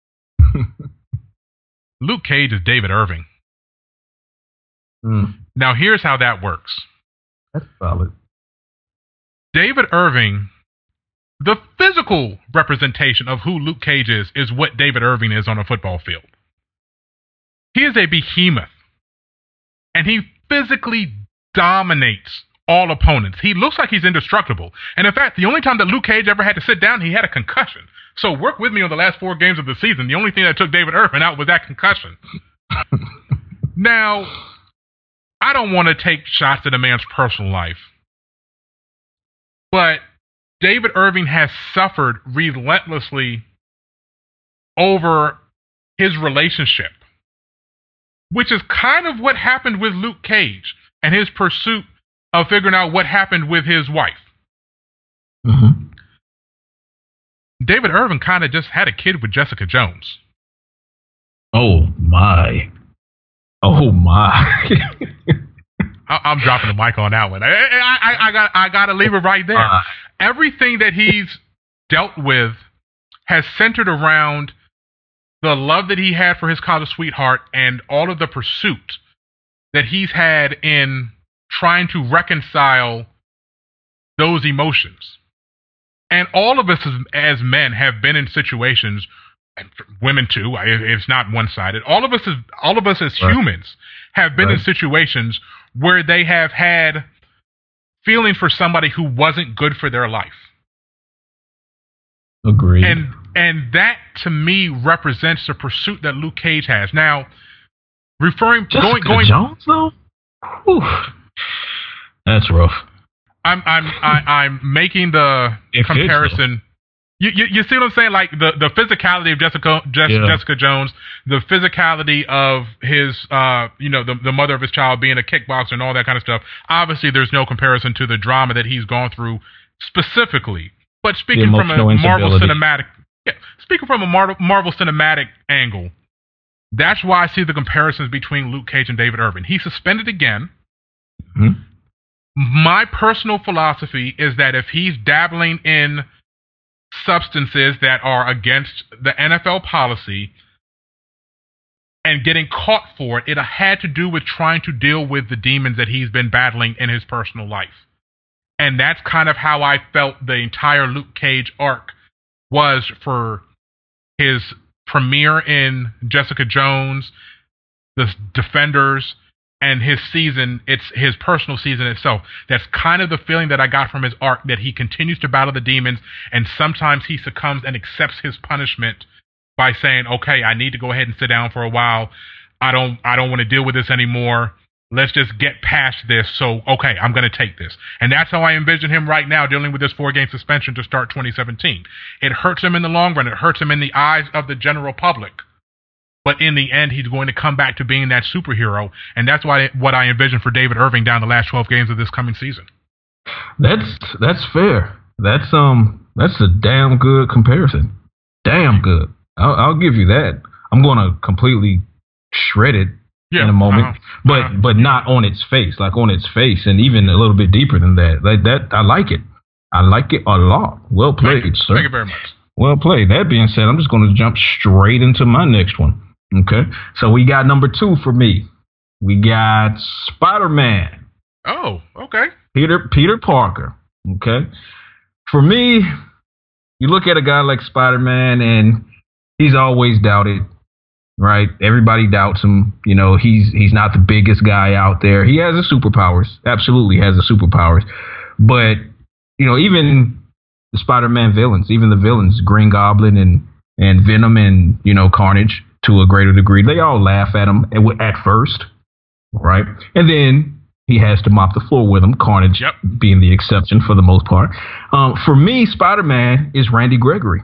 Luke Cage is David Irving. Now, here's how that works. That's solid. David Irving, the physical representation of who Luke Cage is what David Irving is on a football field. He is a behemoth, and he physically dominates all opponents. He looks like he's indestructible. And in fact, the only time that Luke Cage ever had to sit down, he had a concussion. So work with me on the last 4 games of the season. The only thing that took David Irving out was that concussion. Now, I don't want to take shots at a man's personal life, but David Irving has suffered relentlessly over his relationship, which is kind of what happened with Luke Cage and his pursuit of figuring out what happened with his wife. Mm-hmm. David Irving kind of just had a kid with Jessica Jones. Oh, my. I'm dropping the mic on that one. I got to leave it right there. Everything that he's dealt with has centered around the love that he had for his college sweetheart and all of the pursuit that he's had in trying to reconcile those emotions. And all of us as men have been in situations and women too, it's not one-sided. All of us as humans have been in situations where they have had feeling for somebody who wasn't good for their life. Agreed. And that to me represents the pursuit that Luke Cage has. Now, going Jones though? Oof. That's rough. I'm making the comparison. You see what I'm saying? Like the physicality of Jessica Jones, the physicality of his, the mother of his child being a kickboxer and all that kind of stuff. Obviously, there's no comparison to the drama that he's gone through specifically. But speaking from a Marvel cinematic angle, that's why I see the comparisons between Luke Cage and David Irving. He's suspended again. Mm-hmm. My personal philosophy is that if he's dabbling in substances that are against the NFL policy and getting caught for it, it had to do with trying to deal with the demons that he's been battling in his personal life. And that's kind of how I felt the entire Luke Cage arc was for his premiere in Jessica Jones, the Defenders, and his season, it's his personal season itself. That's kind of the feeling that I got from his arc, that he continues to battle the demons, and sometimes he succumbs and accepts his punishment by saying, okay, I need to go ahead and sit down for a while. I don't want to deal with this anymore. Let's just get past this. So, okay, I'm going to take this. And that's how I envision him right now, dealing with this 4-game suspension to start 2017. It hurts him in the long run. It hurts him in the eyes of the general public. But in the end, he's going to come back to being that superhero. And that's what I envision for David Irving down the last 12 games of this coming season. That's fair. That's a damn good comparison. Damn good. I'll give you that. I'm going to completely shred it in a moment, but not on its face, like on its face, and even a little bit deeper than that. Like that, I like it. I like it a lot. Well played, sir. Thank you very much. Well played. That being said, I'm just going to jump straight into my next one. Okay, so we got number 2 for me. We got Spider-Man. Oh, okay. Peter Parker. Okay, for me, you look at a guy like Spider-Man, and he's always doubted. Right, everybody doubts him. You know, he's not the biggest guy out there. He has the superpowers, absolutely has the superpowers. But you know, even the Spider-Man villains, even the villains, Green Goblin and Venom and Carnage to a greater degree, they all laugh at him at first, right? And then he has to mop the floor with him. Carnage being the exception for the most part. For me, Spider-Man is Randy Gregory.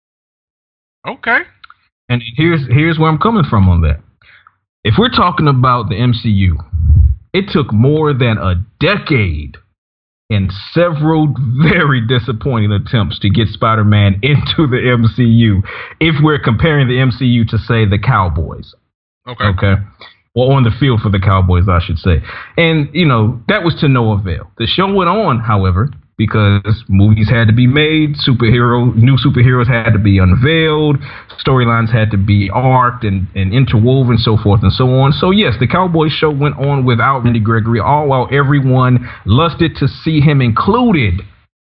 Okay. And here's where I'm coming from on that. If we're talking about the MCU, it took more than a decade and several very disappointing attempts to get Spider-Man into the MCU, if we're comparing the MCU to, say, the Cowboys. Okay. Well, on the field for the Cowboys, I should say. And, that was to no avail. The show went on, however, because movies had to be made, new superheroes had to be unveiled, storylines had to be arced and interwoven, so forth and so on. So yes, the Cowboys show went on without Randy Gregory, all while everyone lusted to see him included.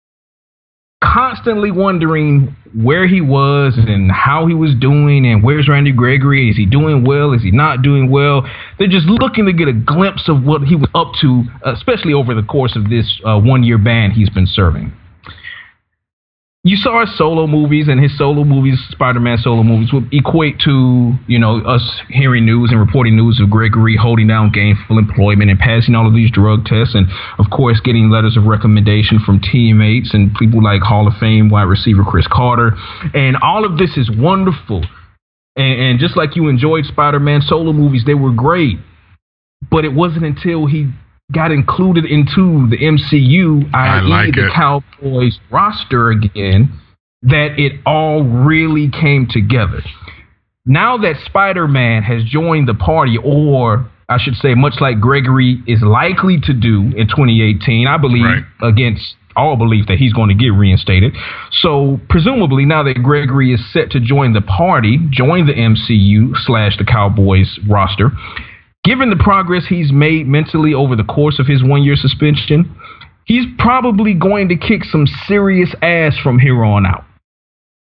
Constantly wondering where he was and how he was doing, and where's Randy Gregory? Is he doing well? Is he not doing well? They're just looking to get a glimpse of what he was up to, especially over the course of this 1-year ban he's been serving. You saw his solo movies, and his solo movies, Spider-Man solo movies, would equate to, us hearing news and reporting news of Gregory holding down gainful employment and passing all of these drug tests, and, of course, getting letters of recommendation from teammates and people like Hall of Fame wide receiver Chris Carter. And all of this is wonderful. And just like you enjoyed Spider-Man solo movies, they were great. But it wasn't until he got included into the MCU, i.e. the Cowboys roster again, that it all really came together. Now that Spider-Man has joined the party, or I should say, much like Gregory is likely to do in 2018, I believe, against all belief, that he's going to get reinstated. So presumably now that Gregory is set to join the party, join the MCU / the Cowboys roster, given the progress he's made mentally over the course of his 1-year suspension, he's probably going to kick some serious ass from here on out.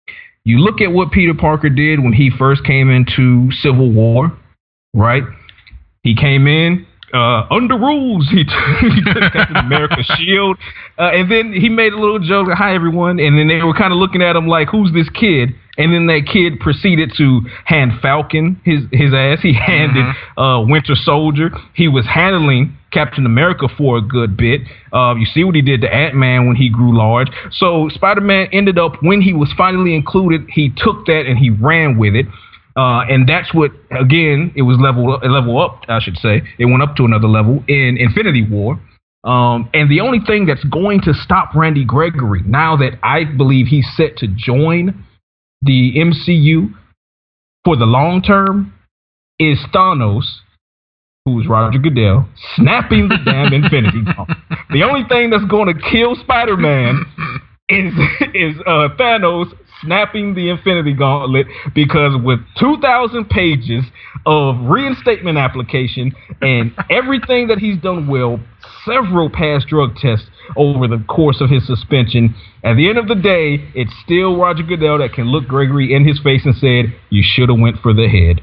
You look at what Peter Parker did when he first came into Civil War, right? He came in under rules. He took Captain America's shield, and then he made a little joke, "Hi everyone," and then they were kind of looking at him like, "Who's this kid?" And then that kid proceeded to hand Falcon his ass. He handed Winter Soldier. He was handling Captain America for a good bit. You see what he did to Ant-Man when he grew large. So Spider-Man ended up, when he was finally included, he took that and he ran with it. And that's what, again, it was level up, I should say. It went up to another level in Infinity War. And the only thing that's going to stop Randy Gregory, now that I believe he's set to join the MCU for the long term, is Thanos, who's Roger Goodell, snapping the damn Infinity Gauntlet. The only thing that's going to kill Spider-Man is Thanos snapping the Infinity Gauntlet, because with 2,000 pages of reinstatement application and everything that he's done well, several past drug tests over the course of his suspension, at the end of the day, it's still Roger Goodell that can look Gregory in his face and said, "You should have went for the head."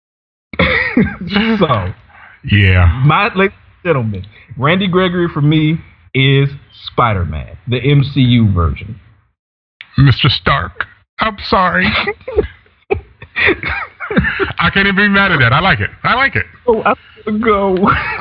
So, yeah, ladies and gentlemen, Randy Gregory for me is Spider-Man, the MCU version. Mr. Stark, I'm sorry. I can't even be mad at that. I like it. Oh, I go.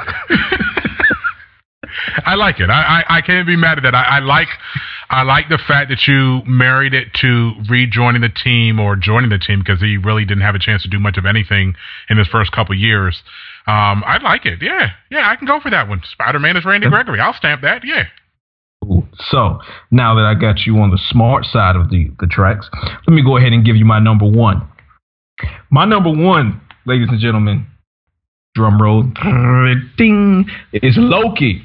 I like it. I can't be mad at that. I like the fact that you married it to rejoining the team or joining the team, because he really didn't have a chance to do much of anything in his first couple years. I like it. Yeah, I can go for that one. Spider-Man is Randy Gregory. I'll stamp that. Yeah. So now that I got you on the smart side of the tracks, let me go ahead and give you my number one. My number one, ladies and gentlemen, drum roll, ding, is Loki.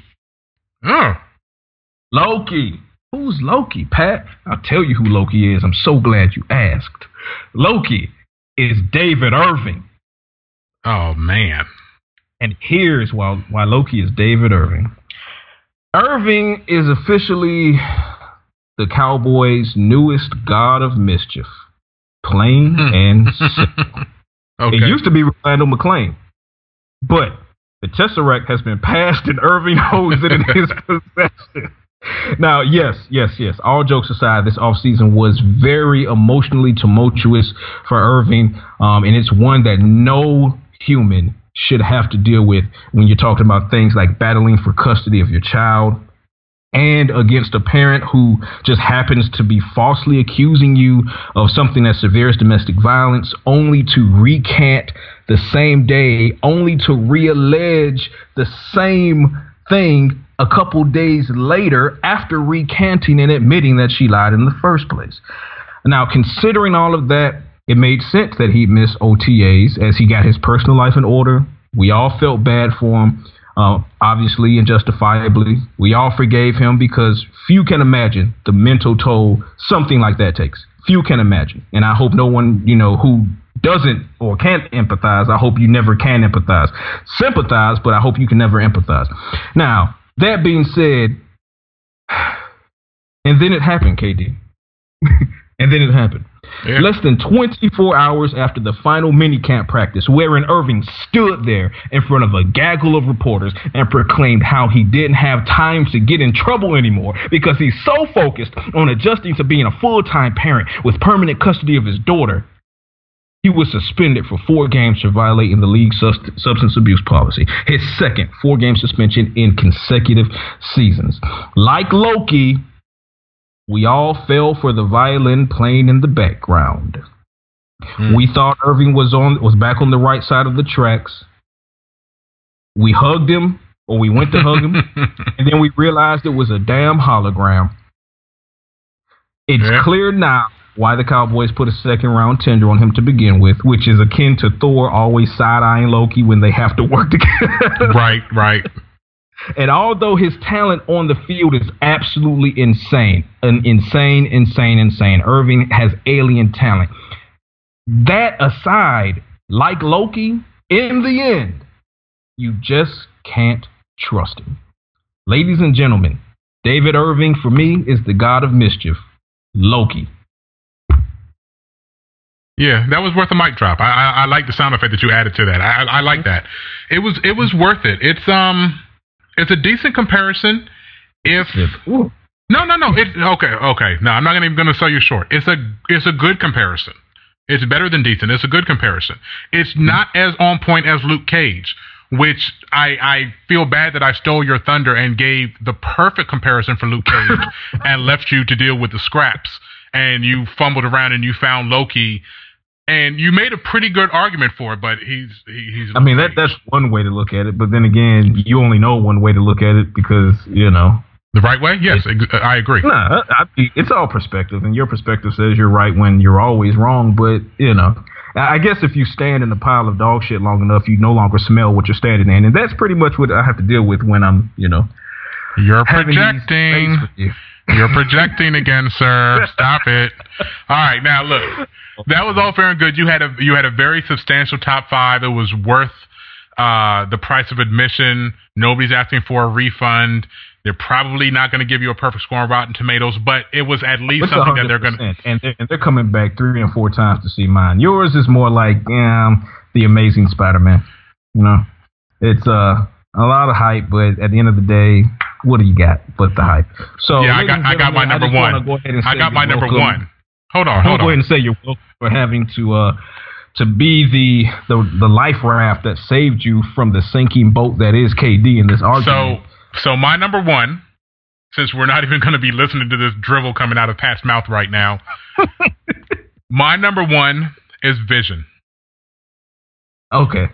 Loki. Who's Loki, Pat? I'll tell you who Loki is. I'm so glad you asked. Loki is David Irving. Oh, man. And here's why Loki is David Irving. Irving is officially the Cowboys' newest god of mischief. Plain and simple. Okay. It used to be Orlando McClain, but the Tesseract has been passed and Irving holds it in his possession. Now, yes. All jokes aside, this offseason was very emotionally tumultuous for Irving, and it's one that no human should have to deal with when you're talking about things like battling for custody of your child and against a parent who just happens to be falsely accusing you of something as severe as domestic violence, only to recant the same day, only to reallege the same thing a couple days later after recanting and admitting that she lied in the first place. Now, considering all of that, it made sense that he missed OTAs as he got his personal life in order. We all felt bad for him, obviously and justifiably. We all forgave him because few can imagine the mental toll something like that takes. Few can imagine. And I hope no one, who doesn't or can't empathize, I hope you never can empathize. Sympathize, but I hope you can never empathize. Now, that being said, and then it happened, KD. And then it happened. Yeah. Less than 24 hours after the final minicamp practice, wherein Irving stood there in front of a gaggle of reporters and proclaimed how he didn't have time to get in trouble anymore because he's so focused on adjusting to being a full-time parent with permanent custody of his daughter, he was suspended for 4 games for violating the league's substance abuse policy. His second 4-game suspension in consecutive seasons. Like Loki, we all fell for the violin playing in the background. We thought Irving was back on the right side of the tracks. We hugged him, or we went to hug him, and then we realized it was a damn hologram. It's clear now why the Cowboys put a second-round tender on him to begin with, which is akin to Thor always side-eyeing Loki when they have to work together. Right. And although his talent on the field is absolutely insane, Irving has alien talent. That aside, like Loki, in the end, you just can't trust him. Ladies and gentlemen, David Irving, for me, is the god of mischief. Loki. Yeah, that was worth a mic drop. I like the sound effect that you added to that. I like that. It was worth it. It's a decent comparison. If no. Okay. No, I'm not even going to sell you short. It's a good comparison. It's better than decent. It's a good comparison. It's not as on point as Luke Cage, which I feel bad that I stole your thunder and gave the perfect comparison for Luke Cage and left you to deal with the scraps. And you fumbled around and you found Loki. And you made a pretty good argument for it, but he's. I mean, that's one way to look at it, but then again, you only know one way to look at it because the right way. Yes, I agree. Nah, it's all perspective, and your perspective says you're right when you're always wrong. But I guess if you stand in a pile of dog shit long enough, you no longer smell what you're standing in, and that's pretty much what I have to deal with when I'm You're projecting. You're projecting again, sir. Stop it. All right, now look. That was all fair and good. You had a very substantial top 5. It was worth the price of admission. Nobody's asking for a refund. They're probably not going to give you a perfect score on Rotten Tomatoes, but it was at least something that they're going to. And they're coming back 3 and 4 times to see mine. Yours is more like the Amazing Spider-Man. It's a lot of hype, but at the end of the day, what do you got but the hype? So yeah, I got my number one. I got my number one. Hold on. Go ahead and say you're welcome for having to be the life raft that saved you from the sinking boat that is KD in this argument. So my number one, since we're not even going to be listening to this drivel coming out of Pat's mouth right now, my number one is Vision. Okay.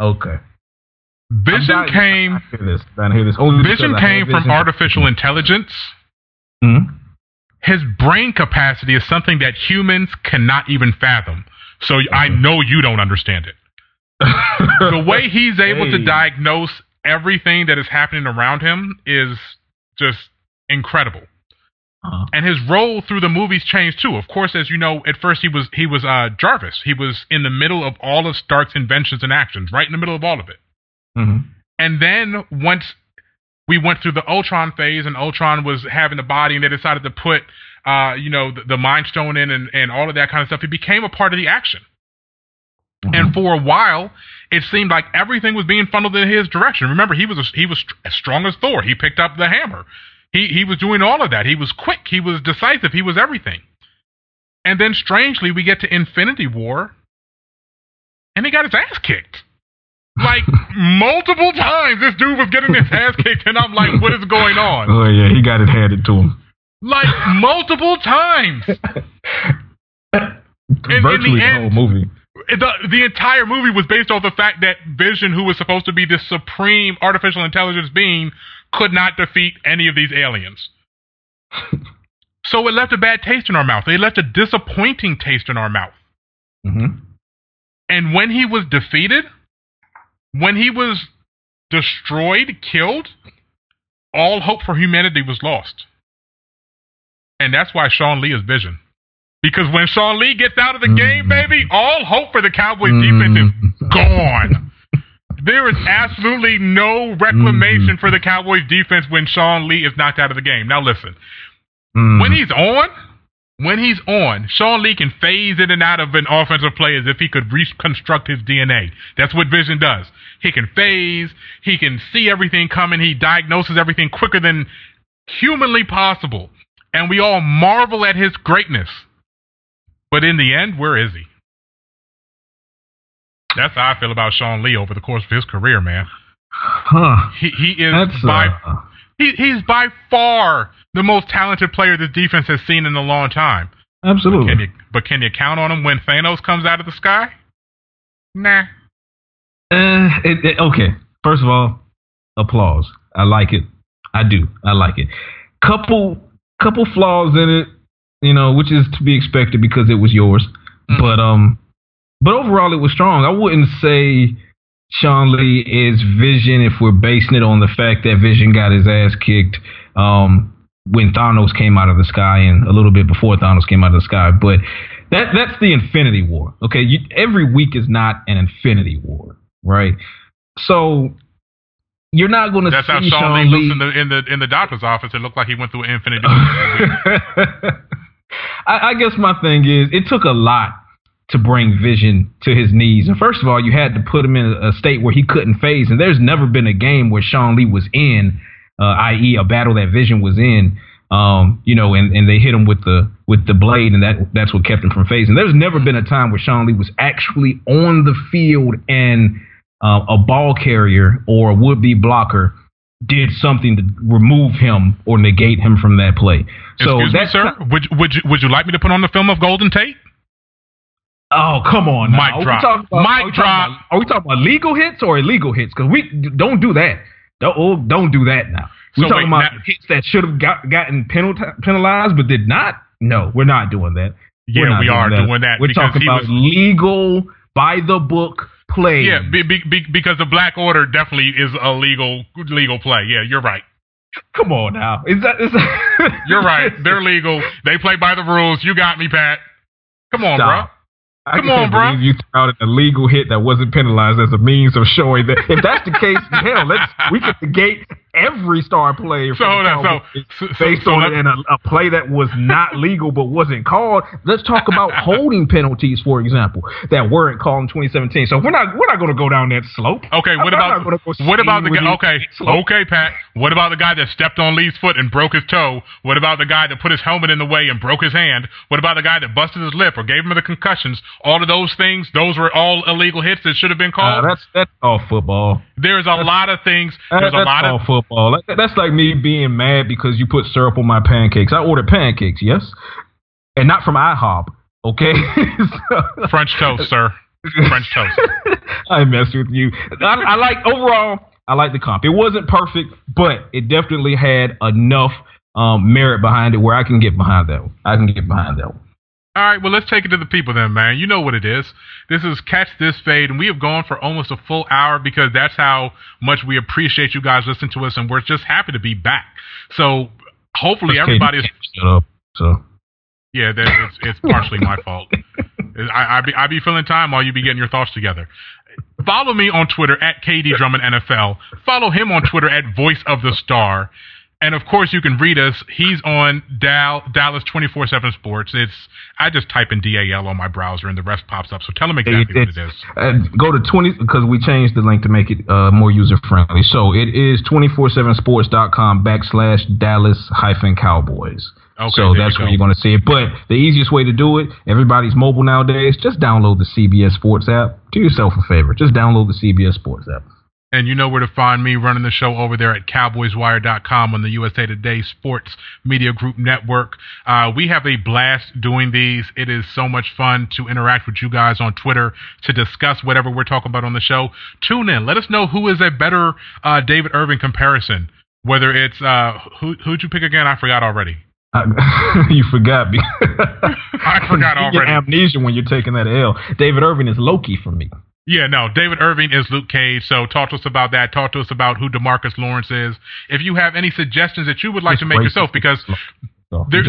Vision came. Vision came from artificial intelligence. Mm-hmm. His brain capacity is something that humans cannot even fathom. So I know you don't understand it. The way he's able to diagnose everything that is happening around him is just incredible. Uh-huh. And his role through the movies changed too. Of course, as you know, at first he was Jarvis. He was in the middle of all of Stark's inventions and actions, right in the middle of all of it. Mm-hmm. And then once we went through the Ultron phase, and Ultron was having the body, and they decided to put, the Mind Stone in, and all of that kind of stuff. It became a part of the action. Mm-hmm. And for a while, it seemed like everything was being funneled in his direction. Remember, he was as strong as Thor. He picked up the hammer. He was doing all of that. He was quick. He was decisive. He was everything. And then, strangely, we get to Infinity War, and he got his ass kicked. Like, multiple times, this dude was getting his ass kicked, and I'm like, what is going on? Oh, yeah, he got it handed to him. Like, multiple times. Virtually the whole movie. The entire movie was based on the fact that Vision, who was supposed to be this supreme artificial intelligence being, could not defeat any of these aliens. So it left a bad taste in our mouth. It left a disappointing taste in our mouth. Mm-hmm. And when he was defeated, when he was destroyed, killed, all hope for humanity was lost. And that's why Sean Lee is Vision. Because when Sean Lee gets out of the game, baby, all hope for the Cowboys defense is gone. There is absolutely no reclamation for the Cowboys defense when Sean Lee is knocked out of the game. Now listen, when he's on, Sean Lee can phase in and out of an offensive play as if he could reconstruct his DNA. That's what Vision does. He can phase, he can see everything coming, he diagnoses everything quicker than humanly possible. And we all marvel at his greatness. But in the end, where is he? That's how I feel about Sean Lee over the course of his career, man. Huh. He is he's by far the most talented player this defense has seen in a long time. Absolutely. But can you count on him when Thanos comes out of the sky? Nah. Okay. First of all, applause. I like it. I do. I like it. Couple flaws in it, which is to be expected because it was yours. Mm-hmm. But overall, it was strong. I wouldn't say Sean Lee is Vision if we're basing it on the fact that Vision got his ass kicked when Thanos came out of the sky and a little bit before Thanos came out of the sky. But that's the Infinity War. Okay, every week is not an Infinity War, right? So you're not going to see Sean Lee looked in the doctor's office. It looked like he went through an Infinity War. I guess my thing is it took a lot to bring Vision to his knees. And first of all, you had to put him in a state where he couldn't phase. And there's never been a game where Sean Lee was in, i.e. a battle that Vision was in, and they hit him with the blade, and that's what kept him from phasing. There's never been a time where Sean Lee was actually on the field and a ball carrier or a would-be blocker did something to remove him or negate him from that play. So Excuse me, sir. Would you like me to put on the film of Golden Tate? Oh, come on now. Mic drop. Are we talking about legal hits or illegal hits? Because we don't do that. Don't do that now. We're talking about hits that should have gotten penalized but did not? No, we're not doing that. Yeah, we are doing that. We're talking about legal, by the book play. Yeah, because the Black Order definitely is a legal play. Yeah, you're right. Come on now. Is that You're right. They're legal. They play by the rules. You got me, Pat. Come on, bro. Come on, bro. You threw out a legal hit that wasn't penalized as a means of showing that. If that's the case, hell, we could negate every star player based on a play that was not legal but wasn't called. Let's talk about holding penalties, for example, that weren't called in 2017. So we're not going to go down that slope. Okay, what about the guy? Okay, Pat. What about the guy that stepped on Lee's foot and broke his toe? What about the guy that put his helmet in the way and broke his hand? What about the guy that busted his lip or gave him the concussions? All of those things, those were all illegal hits that should have been called. That's all football. There's a lot of things. That's all football. That's like me being mad because you put syrup on my pancakes. I ordered pancakes, yes, and not from IHOP. Okay, French toast, sir. French toast. I mess with you. I like the comp. It wasn't perfect, but it definitely had enough merit behind it where I can get behind that one. All right, well, let's take it to the people then, man. You know what it is. This is Catch This Fade, and we have gone for almost a full hour because that's how much we appreciate you guys listening to us, and we're just happy to be back. So hopefully everybody's... Shut up, so... Yeah, it's partially my fault. I be filling time while you be getting your thoughts together. Follow me on Twitter at KD Drummond NFL. Follow him on Twitter at Voice of the Star. And, of course, you can read us. He's on Dallas 24/7 Sports. I just type in DAL on my browser, and the rest pops up. So tell them exactly what it is. Go to 20, because we changed the link to make it more user-friendly. So it is 247sports.com/Dallas-Cowboys. Okay, so that's where you're going to see it. But the easiest way to do it, everybody's mobile nowadays, just download the CBS Sports app. Do yourself a favor. Just download the CBS Sports app. And you know where to find me running the show over there at CowboysWire.com on the USA Today Sports Media Group Network. We have a blast doing these. It is so much fun to interact with you guys on Twitter to discuss whatever we're talking about on the show. Tune in. Let us know who is a better David Irving comparison. Whether it's who'd you pick again? I forgot already. You forgot. I forgot already. You get amnesia when you're taking that L. David Irving is Loki for me. Yeah, no, David Irving is Luke Cage, so talk to us about that. Talk to us about who DeMarcus Lawrence is. If you have any suggestions that you would like to make yourself, because there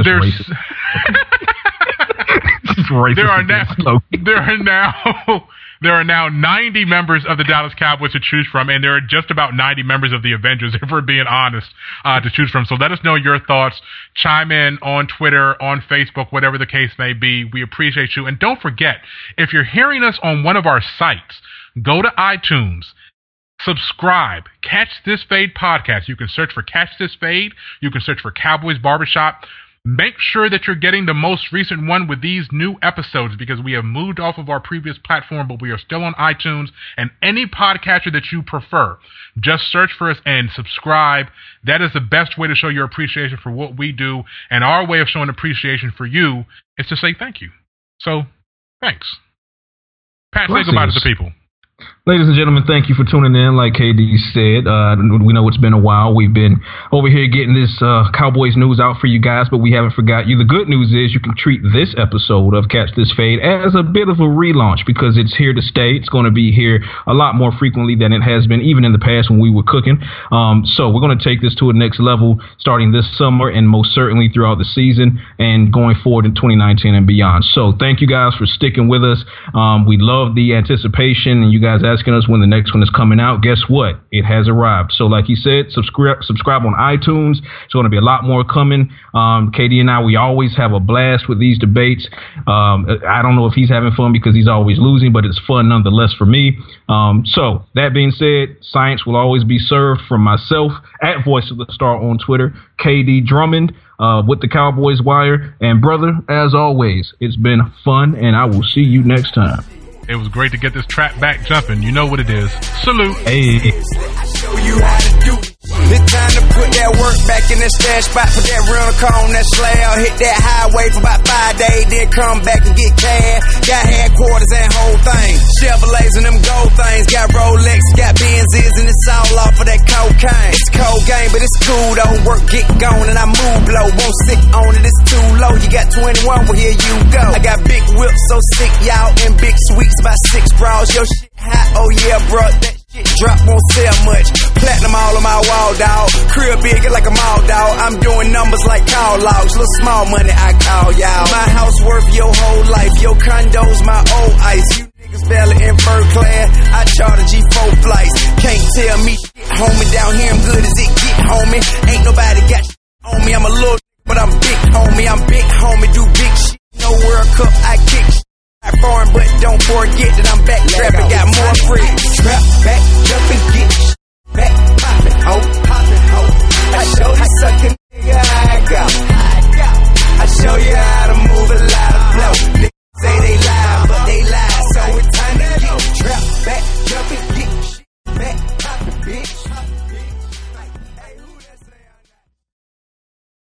are now 90 members of the Dallas Cowboys to choose from, and there are just about 90 members of the Avengers, if we're being honest, to choose from. So let us know your thoughts. Chime in on Twitter, on Facebook, whatever the case may be. We appreciate you. And don't forget, if you're hearing us on one of our sites, go to iTunes. Subscribe. Catch This Fade podcast. You can search for Catch This Fade. You can search for Cowboys Barbershop. Make sure that you're getting the most recent one with these new episodes, because we have moved off of our previous platform, but we are still on iTunes and any podcatcher that you prefer. Just search for us and subscribe. That is the best way to show your appreciation for what we do, and our way of showing appreciation for you is to say thank you. So, thanks. Pat, say goodbye to the people. Ladies and gentlemen, thank you for tuning in. Like KD said, we know it's been a while. We've been over here getting this Cowboys news out for you guys, but we haven't forgot you. The good news is you can treat this episode of Catch This Fade as a bit of a relaunch, because it's here to stay. It's going to be here a lot more frequently than it has been, even in the past when we were cooking. So we're going to take this to a next level starting this summer and most certainly throughout the season and going forward in 2019 and beyond. So thank you guys for sticking with us. We love the anticipation, and you guys asking us when the next one is coming out. Guess what? It has arrived. So like he said, subscribe on iTunes. There's going to be a lot more coming. KD and I, we always have a blast with these debates. I don't know if he's having fun because he's always losing, but it's fun nonetheless for me. So that being said, science will always be served from myself at Voice of the Star on Twitter, KD Drummond, with the Cowboys Wire. And brother, as always, it's been fun, and I will see you next time. It was great to get this track back jumping. You know what it is. Salute. Hey. Show you how to do it. It's time to put that work back in that stash spot. Put that rental car on that slab. Hit that highway for about 5 days. Then come back and get cash. Got headquarters and whole thing. Chevrolets and them gold things. Got Rolex, got Benzes, and it's all off of that cocaine. It's cold game, but it's cool though. Work get gone and I move blow. Won't sit on it, it's too low. You got 21, well here you go. I got big whips so sick, y'all, and big sweets about 6 bras. Yo shit hot, oh yeah, bro. That shit drop won't sell much. Platinum all on my wall, dawg. Crib big like a mall, dawg. I'm doing numbers like call logs. Little small money I call y'all. My house worth your whole life. Your condo's my old ice. You niggas barely in first class. I charter G4 flights. Can't tell me shit, homie. Down here I'm good as it get, homie. Ain't nobody got shit on me. I'm a little but I'm big, homie. I'm big, homie. Do big shit. No World Cup, I kick shit. Foreign, but don't forget that I'm back trapping, got more free. Trap back, jump and get back poppin', ho, I show you suckin'.